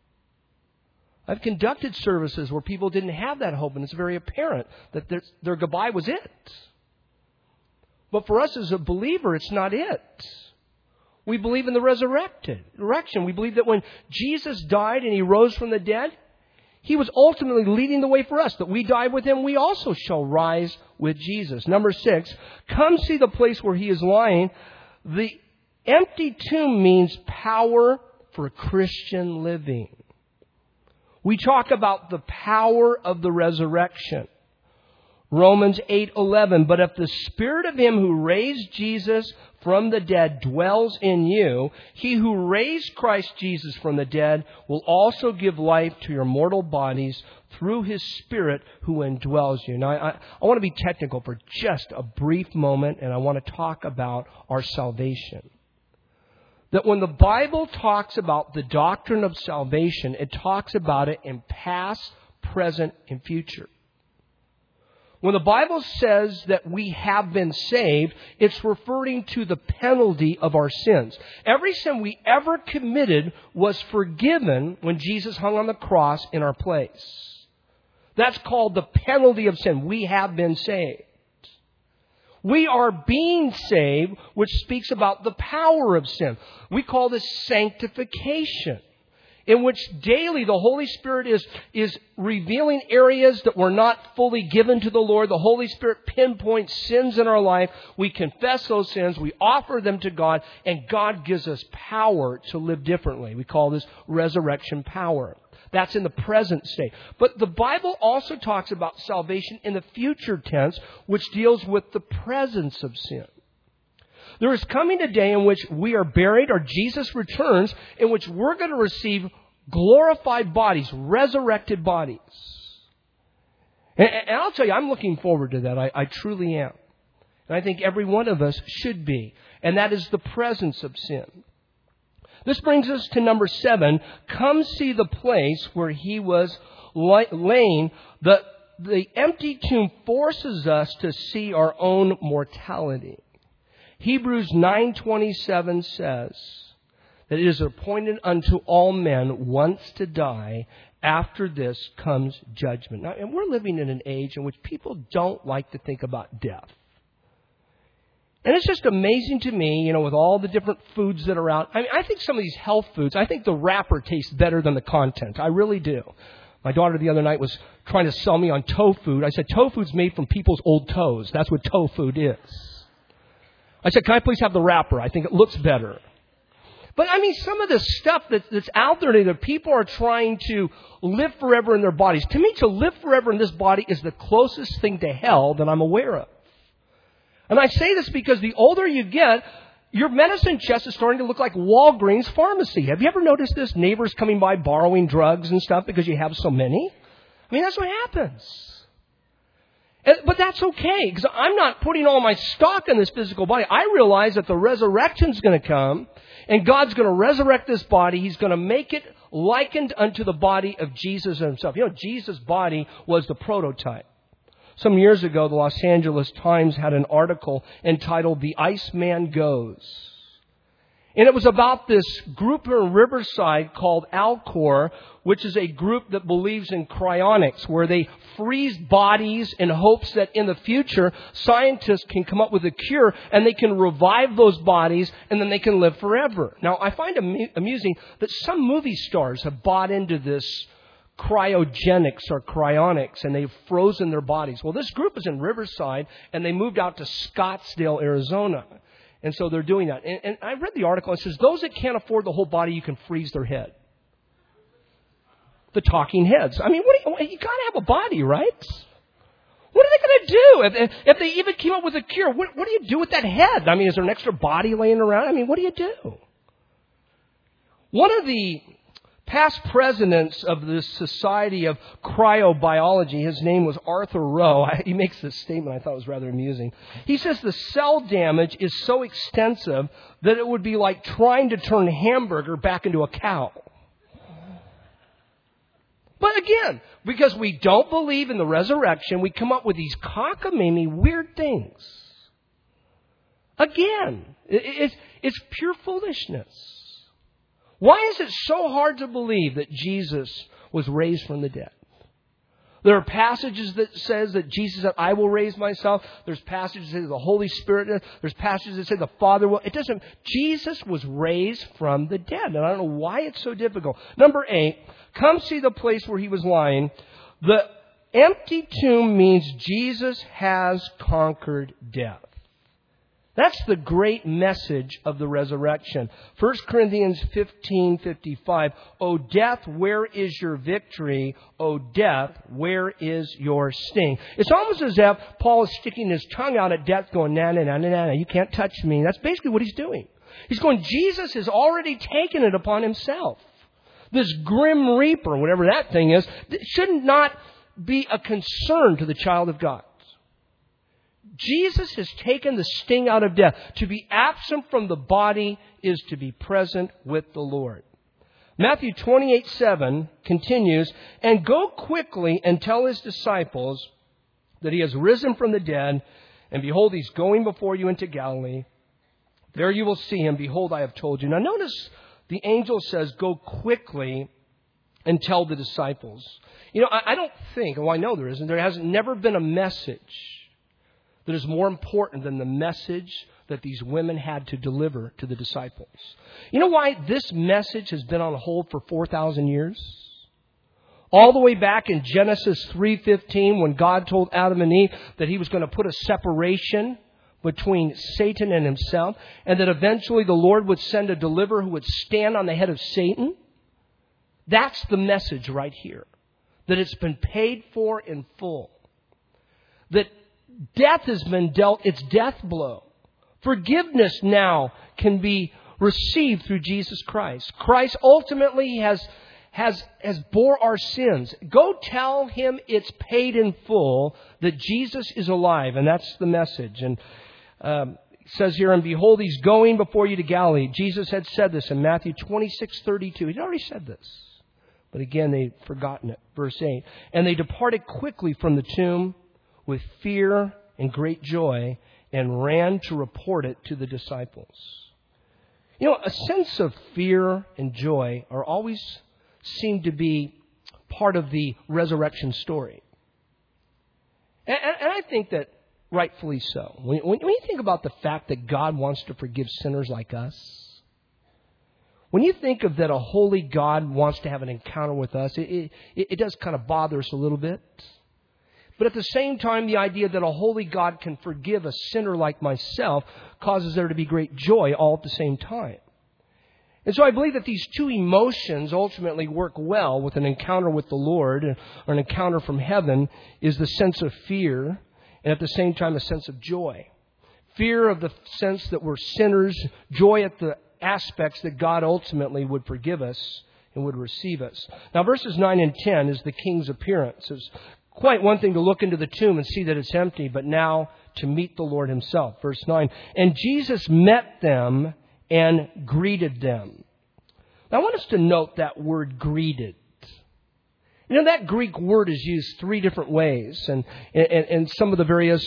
I've conducted services where people didn't have that hope, and it's very apparent that their, their goodbye was it. But for us as a believer, it's not it. We believe in the resurrected resurrection. We believe that when Jesus died and he rose from the dead, he was ultimately leading the way for us. That we died with him, we also shall rise with Jesus. Number six, come see the place where he is lying. The empty tomb means power for Christian living. We talk about the power of the resurrection. Romans eight eleven, but if the Spirit of him who raised Jesus from the dead dwells in you, he who raised Christ Jesus from the dead will also give life to your mortal bodies through his Spirit who indwells you. Now, I, I want to be technical for just a brief moment, and I want to talk about our salvation. That when the Bible talks about the doctrine of salvation, it talks about it in past, present, and future. When the Bible says that we have been saved, it's referring to the penalty of our sins. Every sin we ever committed was forgiven when Jesus hung on the cross in our place. That's called the penalty of sin. We have been saved. We are being saved, which speaks about the power of sin. We call this sanctification, in which daily the Holy Spirit is, is revealing areas that were not fully given to the Lord. The Holy Spirit pinpoints sins in our life. We confess those sins. We offer them to God, and God gives us power to live differently. We call this resurrection power. That's in the present state. But the Bible also talks about salvation in the future tense, which deals with the presence of sin. There is coming a day in which we are buried, or Jesus returns, in which we're going to receive glorified bodies, resurrected bodies. And, and I'll tell you, I'm looking forward to that. I, I truly am. And I think every one of us should be. And that is the presence of sin. This brings us to number seven. Come see the place where he was laying. The, the empty tomb forces us to see our own mortality. Hebrews nine twenty-seven says that it is appointed unto all men once to die. After this comes judgment. Now, and we're living in an age in which people don't like to think about death. And it's just amazing to me, you know, with all the different foods that are out. I mean, I think some of these health foods, I think the wrapper tastes better than the content. I really do. My daughter the other night was trying to sell me on tofu. I said, tofu's made from people's old toes. That's what tofu is. I said, can I please have the wrapper? I think it looks better. But I mean, some of the stuff that, that's out there that people are trying to live forever in their bodies. To me, to live forever in this body is the closest thing to hell that I'm aware of. And I say this because the older you get, your medicine chest is starting to look like Walgreens pharmacy. Have you ever noticed this? Neighbors coming by borrowing drugs and stuff because you have so many? I mean, that's what happens. But that's okay, because I'm not putting all my stock in this physical body. I realize that the resurrection's going to come, and God's going to resurrect this body. He's going to make it likened unto the body of Jesus himself. You know, Jesus' body was the prototype. Some years ago, the Los Angeles Times had an article entitled "The Iceman Goes." And it was about this group in Riverside called Alcor, which is a group that believes in cryonics, where they freeze bodies in hopes that in the future scientists can come up with a cure and they can revive those bodies and then they can live forever. Now, I find it amusing that some movie stars have bought into this cryogenics or cryonics, and they've frozen their bodies. Well, this group is in Riverside, and they moved out to Scottsdale, Arizona. And so they're doing that. And, and I read the article. It says, those that can't afford the whole body, you can freeze their head. The talking heads. I mean, what do you, you got to have a body, right? What are they going to do? If, if they even came up with a cure, what, what do you do with that head? I mean, is there an extra body laying around? I mean, what do you do? One of the past presidents of this Society of Cryobiology, his name was Arthur Rowe. He makes this statement I thought was rather amusing. He says the cell damage is so extensive that it would be like trying to turn hamburger back into a cow. But again, because we don't believe in the resurrection, we come up with these cockamamie weird things. Again, it's, it's pure foolishness. Why is it so hard to believe that Jesus was raised from the dead? There are passages that says that Jesus said, I will raise myself. There's passages that say the Holy Spirit does. There's passages that say the Father will. It doesn't. Jesus was raised from the dead. And I don't know why it's so difficult. Number eight, come see the place where he was lying. The empty tomb means Jesus has conquered death. That's the great message of the resurrection. First Corinthians fifteen fifty-five. O death, where is your victory? O death, where is your sting? It's almost as if Paul is sticking his tongue out at death going, na, na, na, na, na, you can't touch me. That's basically what he's doing. He's going, Jesus has already taken it upon himself. This grim reaper, whatever that thing is, should not be a concern to the child of God. Jesus has taken the sting out of death. To be absent from the body is to be present with the Lord. Matthew twenty-eight seven continues, and go quickly and tell his disciples that he has risen from the dead, and behold, he's going before you into Galilee. There you will see him. Behold, I have told you. Now notice the angel says, go quickly and tell the disciples. You know, I, I don't think, well, I know there isn't, there has never been a message that is more important than the message that these women had to deliver to the disciples. You know why this message has been on hold for four thousand years? All the way back in Genesis three fifteen, when God told Adam and Eve that he was going to put a separation between Satan and himself, and that eventually the Lord would send a deliverer who would stand on the head of Satan. That's the message right here. That it's been paid for in full. That death has been dealt its death blow. Forgiveness now can be received through Jesus Christ. Christ ultimately has, has, has bore our sins. Go tell him it's paid in full, that Jesus is alive. And that's the message. And um, it says here, and behold, he's going before you to Galilee. Jesus had said this in Matthew twenty-six thirty-two. He'd already said this. But again, they'd forgotten it. Verse eight. And they departed quickly from the tomb with fear and great joy, and ran to report it to the disciples. You know, a sense of fear and joy are always seem to be part of the resurrection story. And, and I think that rightfully so. When, when you think about the fact that God wants to forgive sinners like us, when you think of that a holy God wants to have an encounter with us, it, it, it does kind of bother us a little bit. But at the same time, the idea that a holy God can forgive a sinner like myself causes there to be great joy all at the same time. And so I believe that these two emotions ultimately work well with an encounter with the Lord, or an encounter from heaven, is the sense of fear and at the same time a sense of joy. Fear of the sense that we're sinners, joy at the aspects that God ultimately would forgive us and would receive us. Now verses nine and ten is the king's appearance. It's quite one thing to look into the tomb and see that it's empty, but now to meet the Lord himself. Verse nine, and Jesus met them and greeted them. Now, I want us to note that word greeted. You know, that Greek word is used three different ways. And, and, and some of the various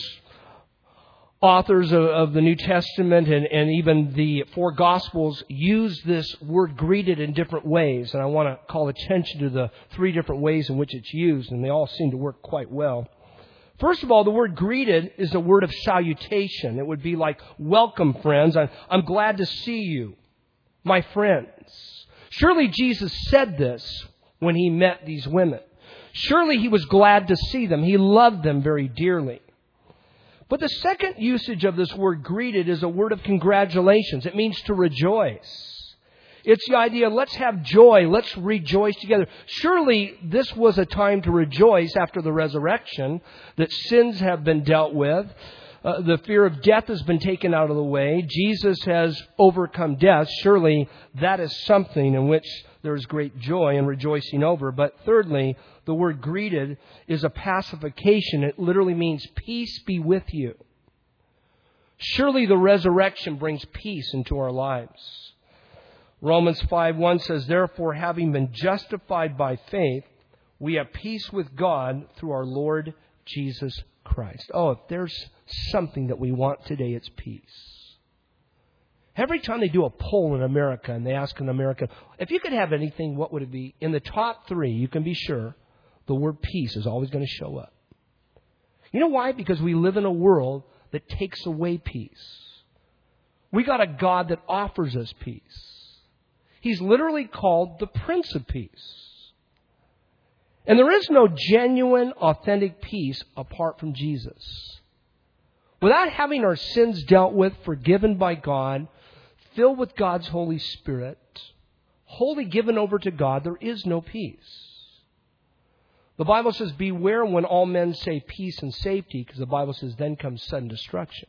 authors of, of the New Testament and, and even the four Gospels use this word greeted in different ways. And I want to call attention to the three different ways in which it's used. And they all seem to work quite well. First of all, the word greeted is a word of salutation. It would be like, welcome, friends. I'm, I'm glad to see you, my friends. Surely Jesus said this when he met these women. Surely he was glad to see them. He loved them very dearly. But the second usage of this word greeted is a word of congratulations. It means to rejoice. It's the idea, let's have joy, let's rejoice together. Surely this was a time to rejoice after the resurrection, that sins have been dealt with. Uh, the fear of death has been taken out of the way. Jesus has overcome death. Surely that is something in which there is great joy and rejoicing over. But thirdly, the word greeted is a pacification. It literally means peace be with you. Surely the resurrection brings peace into our lives. Romans five one says, therefore, having been justified by faith, we have peace with God through our Lord Jesus Christ. Oh, if there's something that we want today, it's peace. Every time they do a poll in America and they ask an American, if you could have anything, what would it be? In the top three, you can be sure, the word peace is always going to show up. You know why? Because we live in a world that takes away peace. We got a God that offers us peace. He's literally called the Prince of Peace. And there is no genuine, authentic peace apart from Jesus. Without having our sins dealt with, forgiven by God, filled with God's Holy Spirit, wholly given over to God, there is no peace. The Bible says, beware when all men say peace and safety, because the Bible says, then comes sudden destruction.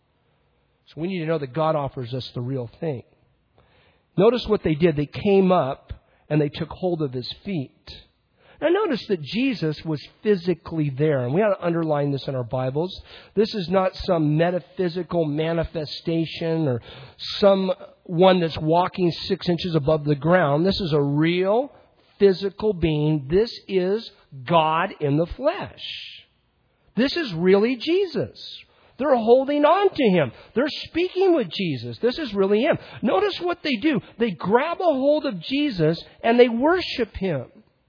So we need to know that God offers us the real thing. Notice what they did. They came up and they took hold of his feet. Now notice that Jesus was physically there. And we ought to underline this in our Bibles. This is not some metaphysical manifestation or someone that's walking six inches above the ground. This is a real physical being. This is God in the flesh. This is really Jesus. They're holding on to him. They're speaking with Jesus. This is really him. Notice what they do. They grab a hold of Jesus and they worship him.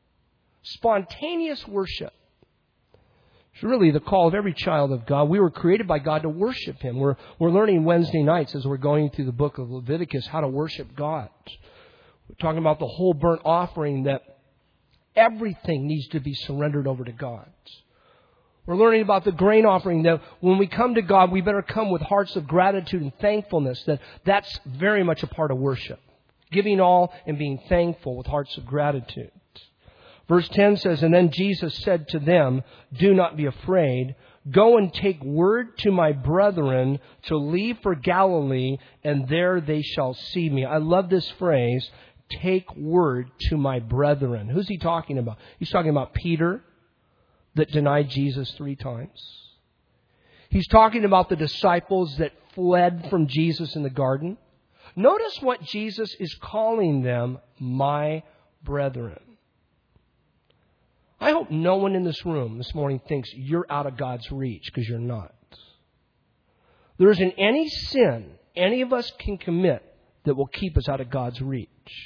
Spontaneous worship. It's really the call of every child of God. We were created by God to worship him. We're, we're learning Wednesday nights as we're going through the book of Leviticus how to worship God. We're talking about the whole burnt offering, that everything needs to be surrendered over to God. We're learning about the grain offering, that when we come to God, we better come with hearts of gratitude and thankfulness. That that's very much a part of worship. Giving all and being thankful with hearts of gratitude. Verse ten says, and then Jesus said to them, do not be afraid. Go and take word to my brethren to leave for Galilee, and there they shall see me. I love this phrase, take word to my brethren. Who's he talking about? He's talking about Peter, that denied Jesus three times. He's talking about the disciples that fled from Jesus in the garden. Notice what Jesus is calling them, my brethren. I hope no one in this room this morning thinks you're out of God's reach, because you're not. There isn't any sin any of us can commit that will keep us out of God's reach.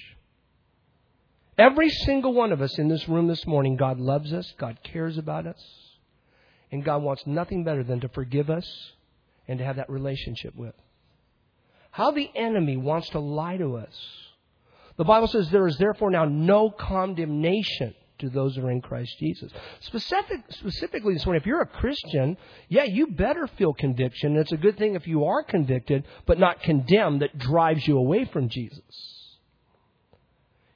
Every single one of us in this room this morning, God loves us, God cares about us, and God wants nothing better than to forgive us and to have that relationship with. How the enemy wants to lie to us. The Bible says there is therefore now no condemnation to those who are in Christ Jesus. Specific, specifically this morning, if you're a Christian, yeah, you better feel conviction. It's a good thing if you are convicted, but not condemned, that drives you away from Jesus.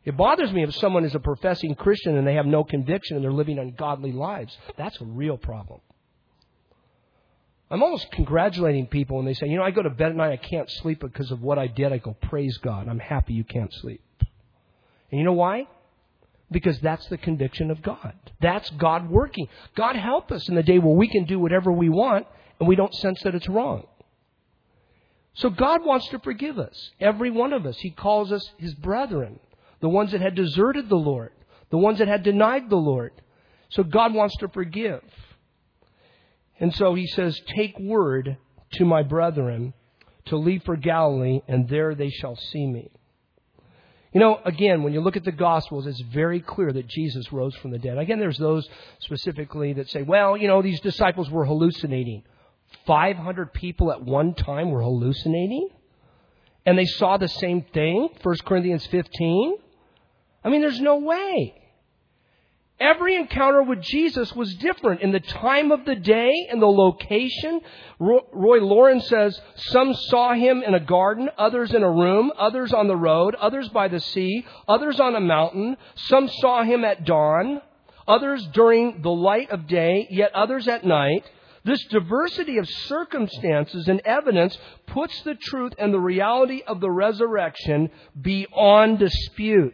It bothers me if someone is a professing Christian and they have no conviction and they're living ungodly lives. That's a real problem. I'm almost congratulating people when they say, you know, I go to bed at night, I can't sleep because of what I did. I go, praise God. I'm happy you can't sleep. And you know why? Because that's the conviction of God. That's God working. God help us in the day where we can do whatever we want and we don't sense that it's wrong. So God wants to forgive us, every one of us. He calls us His brethren, the ones that had deserted the Lord, the ones that had denied the Lord. So God wants to forgive. And so He says, take word to my brethren to leave for Galilee, and there they shall see me. You know, again, when you look at the Gospels, it's very clear that Jesus rose from the dead. Again, there's those specifically that say, well, you know, these disciples were hallucinating. five hundred people at one time were hallucinating? And they saw the same thing? First Corinthians fifteen? I mean, there's no way. Every encounter with Jesus was different in the time of the day and the location. Roy Lauren says, some saw Him in a garden, others in a room, others on the road, others by the sea, others on a mountain. Some saw Him at dawn, others during the light of day, yet others at night. This diversity of circumstances and evidence puts the truth and the reality of the resurrection beyond dispute.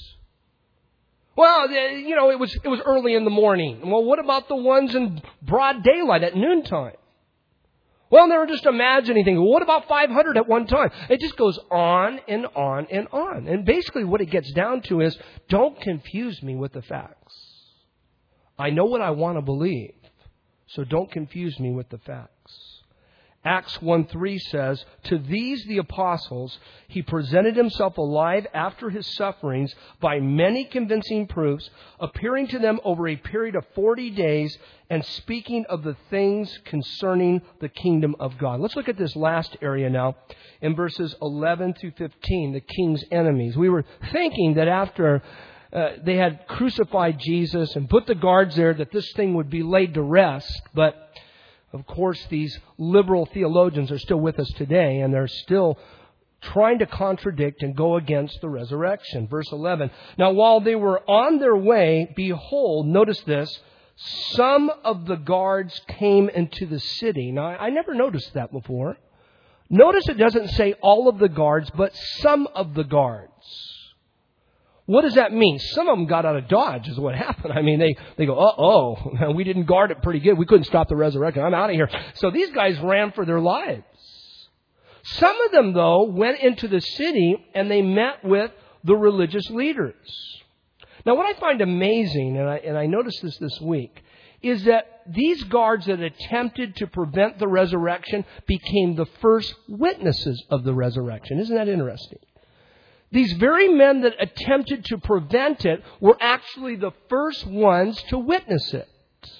Well, you know, it was it was early in the morning. Well, what about the ones in broad daylight at noontime? Well, they were just imagining things. Well, what about five hundred at one time? It just goes on and on and on. And basically what it gets down to is, don't confuse me with the facts. I know what I want to believe, so don't confuse me with the facts. Acts one three says, to these the apostles, He presented Himself alive after His sufferings by many convincing proofs, appearing to them over a period of forty days and speaking of the things concerning the kingdom of God. Let's look at this last area now in verses eleven through fifteen, the king's enemies. We were thinking that after uh, they had crucified Jesus and put the guards there, that this thing would be laid to rest, but of course, these liberal theologians are still with us today, and they're still trying to contradict and go against the resurrection. Verse eleven. Now, while they were on their way, behold, notice this, some of the guards came into the city. Now, I never noticed that before. Notice it doesn't say all of the guards, but some of the guards. What does that mean? Some of them got out of Dodge is what happened. I mean, they, they go, uh-oh, we didn't guard it pretty good. We couldn't stop the resurrection. I'm out of here. So these guys ran for their lives. Some of them, though, went into the city and they met with the religious leaders. Now, what I find amazing, and I, and I noticed this this week, is that these guards that attempted to prevent the resurrection became the first witnesses of the resurrection. Isn't that interesting? These very men that attempted to prevent it were actually the first ones to witness it.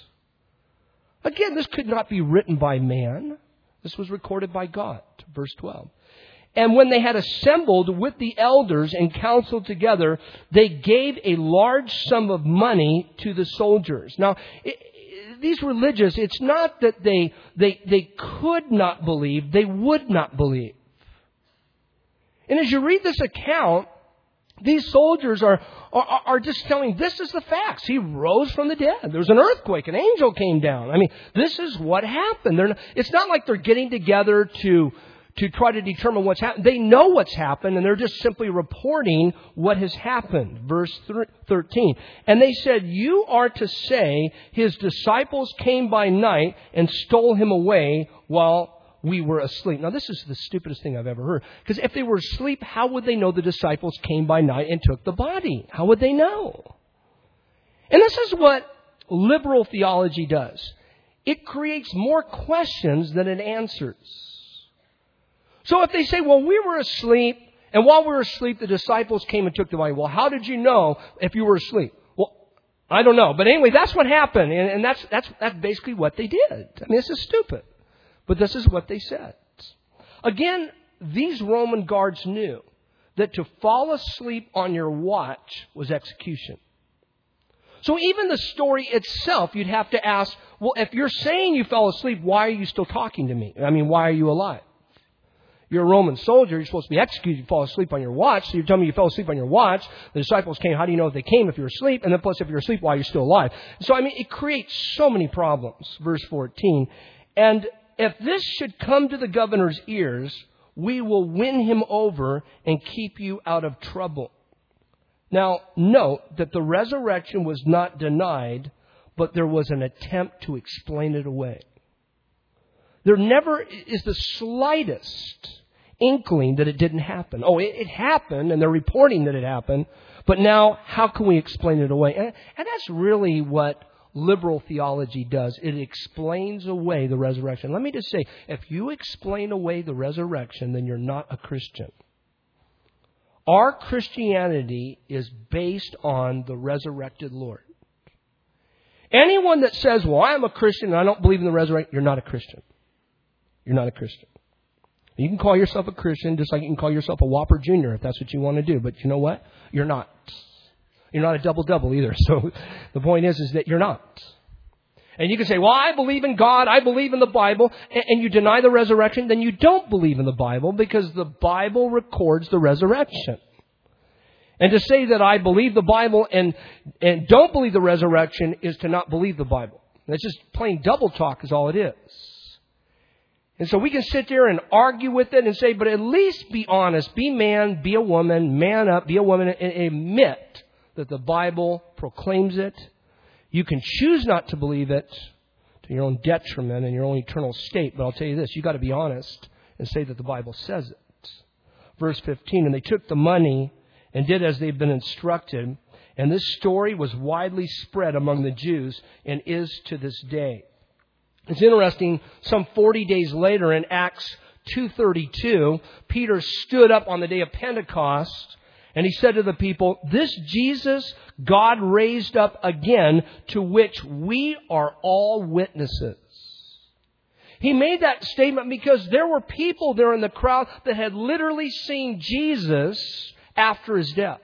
Again, this could not be written by man. This was recorded by God. Verse twelve. And when they had assembled with the elders and counseled together, they gave a large sum of money to the soldiers. Now, it, these religious, it's not that they, they, they could not believe, they would not believe. And as you read this account, these soldiers are, are, are just telling, this is the facts. He rose from the dead. There was an earthquake. An angel came down. I mean, this is what happened. They're not, it's not like they're getting together to, to try to determine what's happened. They know what's happened, and they're just simply reporting what has happened. Verse thirteen. And they said, you are to say, His disciples came by night and stole Him away while we were asleep. Now, this is the stupidest thing I've ever heard. Because if they were asleep, how would they know the disciples came by night and took the body? How would they know? And this is what liberal theology does. It creates more questions than it answers. So if they say, well, we were asleep, and while we were asleep, the disciples came and took the body. Well, how did you know if you were asleep? Well, I don't know. But anyway, that's what happened. And, and that's, that's, that's basically what they did. I mean, this is stupid. But this is what they said. Again, these Roman guards knew that to fall asleep on your watch was execution. So even the story itself, you'd have to ask, well, if you're saying you fell asleep, why are you still talking to me? I mean, why are you alive? You're a Roman soldier. You're supposed to be executed. You fall asleep on your watch. So you're telling me you fell asleep on your watch. The disciples came. How do you know if they came if you're asleep? And then plus if you're asleep, why you're still alive? So, I mean, it creates so many problems. Verse fourteen. And if this should come to the governor's ears, we will win him over and keep you out of trouble. Now, note that the resurrection was not denied, but there was an attempt to explain it away. There never is the slightest inkling that it didn't happen. Oh, it, it happened, and they're reporting that it happened, but now how can we explain it away? And, and that's really what liberal theology does. It explains away the resurrection. Let me just say, if you explain away the resurrection, then you're not a Christian. Our Christianity is based on the resurrected Lord. Anyone that says, well, I'm a Christian and I don't believe in the resurrection, you're not a Christian. You're not a Christian. You can call yourself a Christian just like you can call yourself a Whopper Junior if that's what you want to do. But you know what? You're not. You're not a double-double either. So the point is, is that you're not. And you can say, well, I believe in God, I believe in the Bible, and you deny the resurrection, then you don't believe in the Bible because the Bible records the resurrection. And to say that I believe the Bible and, and don't believe the resurrection is to not believe the Bible. That's just plain double talk is all it is. And so we can sit there and argue with it and say, but at least be honest. Be man, be a woman, man up, be a woman, and admit that the Bible proclaims it. You can choose not to believe it to your own detriment and your own eternal state. But I'll tell you this, you've got to be honest and say that the Bible says it. Verse fifteen, and they took the money and did as they'd been instructed. And this story was widely spread among the Jews and is to this day. It's interesting, some forty days later in Acts two thirty-two, Peter stood up on the day of Pentecost and he said to the people, this Jesus God raised up again, to which we are all witnesses. He made that statement because there were people there in the crowd that had literally seen Jesus after his death.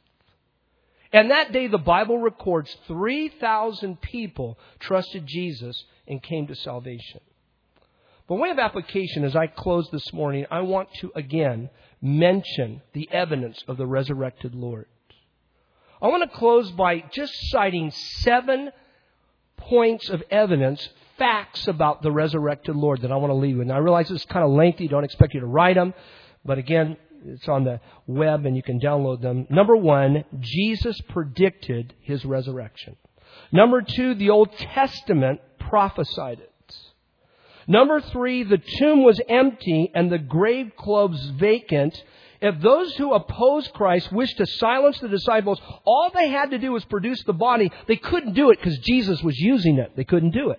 And that day the Bible records three thousand people trusted Jesus and came to salvation. By way of application, as I close this morning, I want to again mention the evidence of the resurrected Lord. I want to close by just citing seven points of evidence, facts about the resurrected Lord that I want to leave with. And I realize this is kind of lengthy. Don't expect you to write them. But again, it's on the web and you can download them. Number one, Jesus predicted his resurrection. Number two, the Old Testament prophesied it. Number three, the tomb was empty and the grave clothes vacant. If those who oppose Christ wished to silence the disciples, all they had to do was produce the body. They couldn't do it because Jesus was using it. They couldn't do it.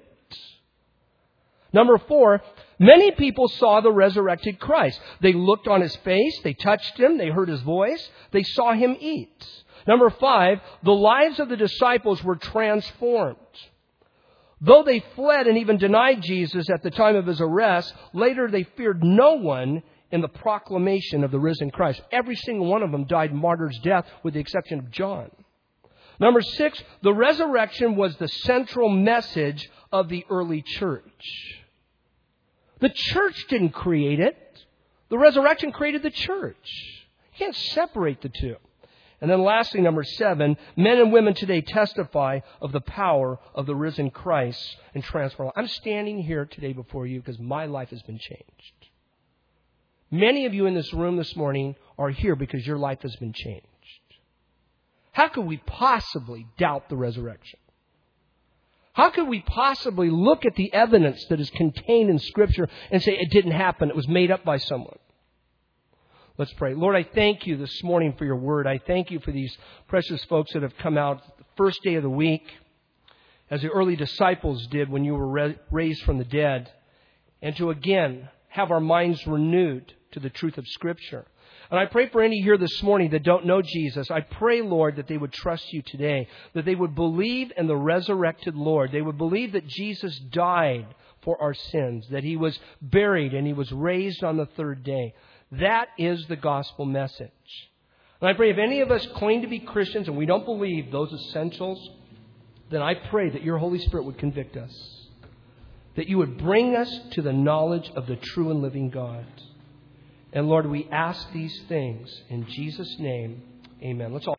Number four, many people saw the resurrected Christ. They looked on his face, they touched him, they heard his voice, they saw him eat. Number five, the lives of the disciples were transformed. Though they fled and even denied Jesus at the time of his arrest, later they feared no one in the proclamation of the risen Christ. Every single one of them died martyr's death with the exception of John. Number six, the resurrection was the central message of the early church. The church didn't create it. The resurrection created the church. You can't separate the two. And then lastly, number seven, men and women today testify of the power of the risen Christ and transform. I'm standing here today before you because my life has been changed. Many of you in this room this morning are here because your life has been changed. How could we possibly doubt the resurrection? How could we possibly look at the evidence that is contained in Scripture and say it didn't happen, it was made up by someone? Let's pray. Lord, I thank you this morning for your word. I thank you for these precious folks that have come out the first day of the week, as the early disciples did when you were raised from the dead, and to again have our minds renewed to the truth of Scripture. And I pray for any here this morning that don't know Jesus. I pray, Lord, that they would trust you today, that they would believe in the resurrected Lord. They would believe that Jesus died for our sins, that he was buried and he was raised on the third day. That is the gospel message. And I pray if any of us claim to be Christians and we don't believe those essentials, then I pray that your Holy Spirit would convict us, that you would bring us to the knowledge of the true and living God. And Lord, we ask these things in Jesus' name. Amen. Let's all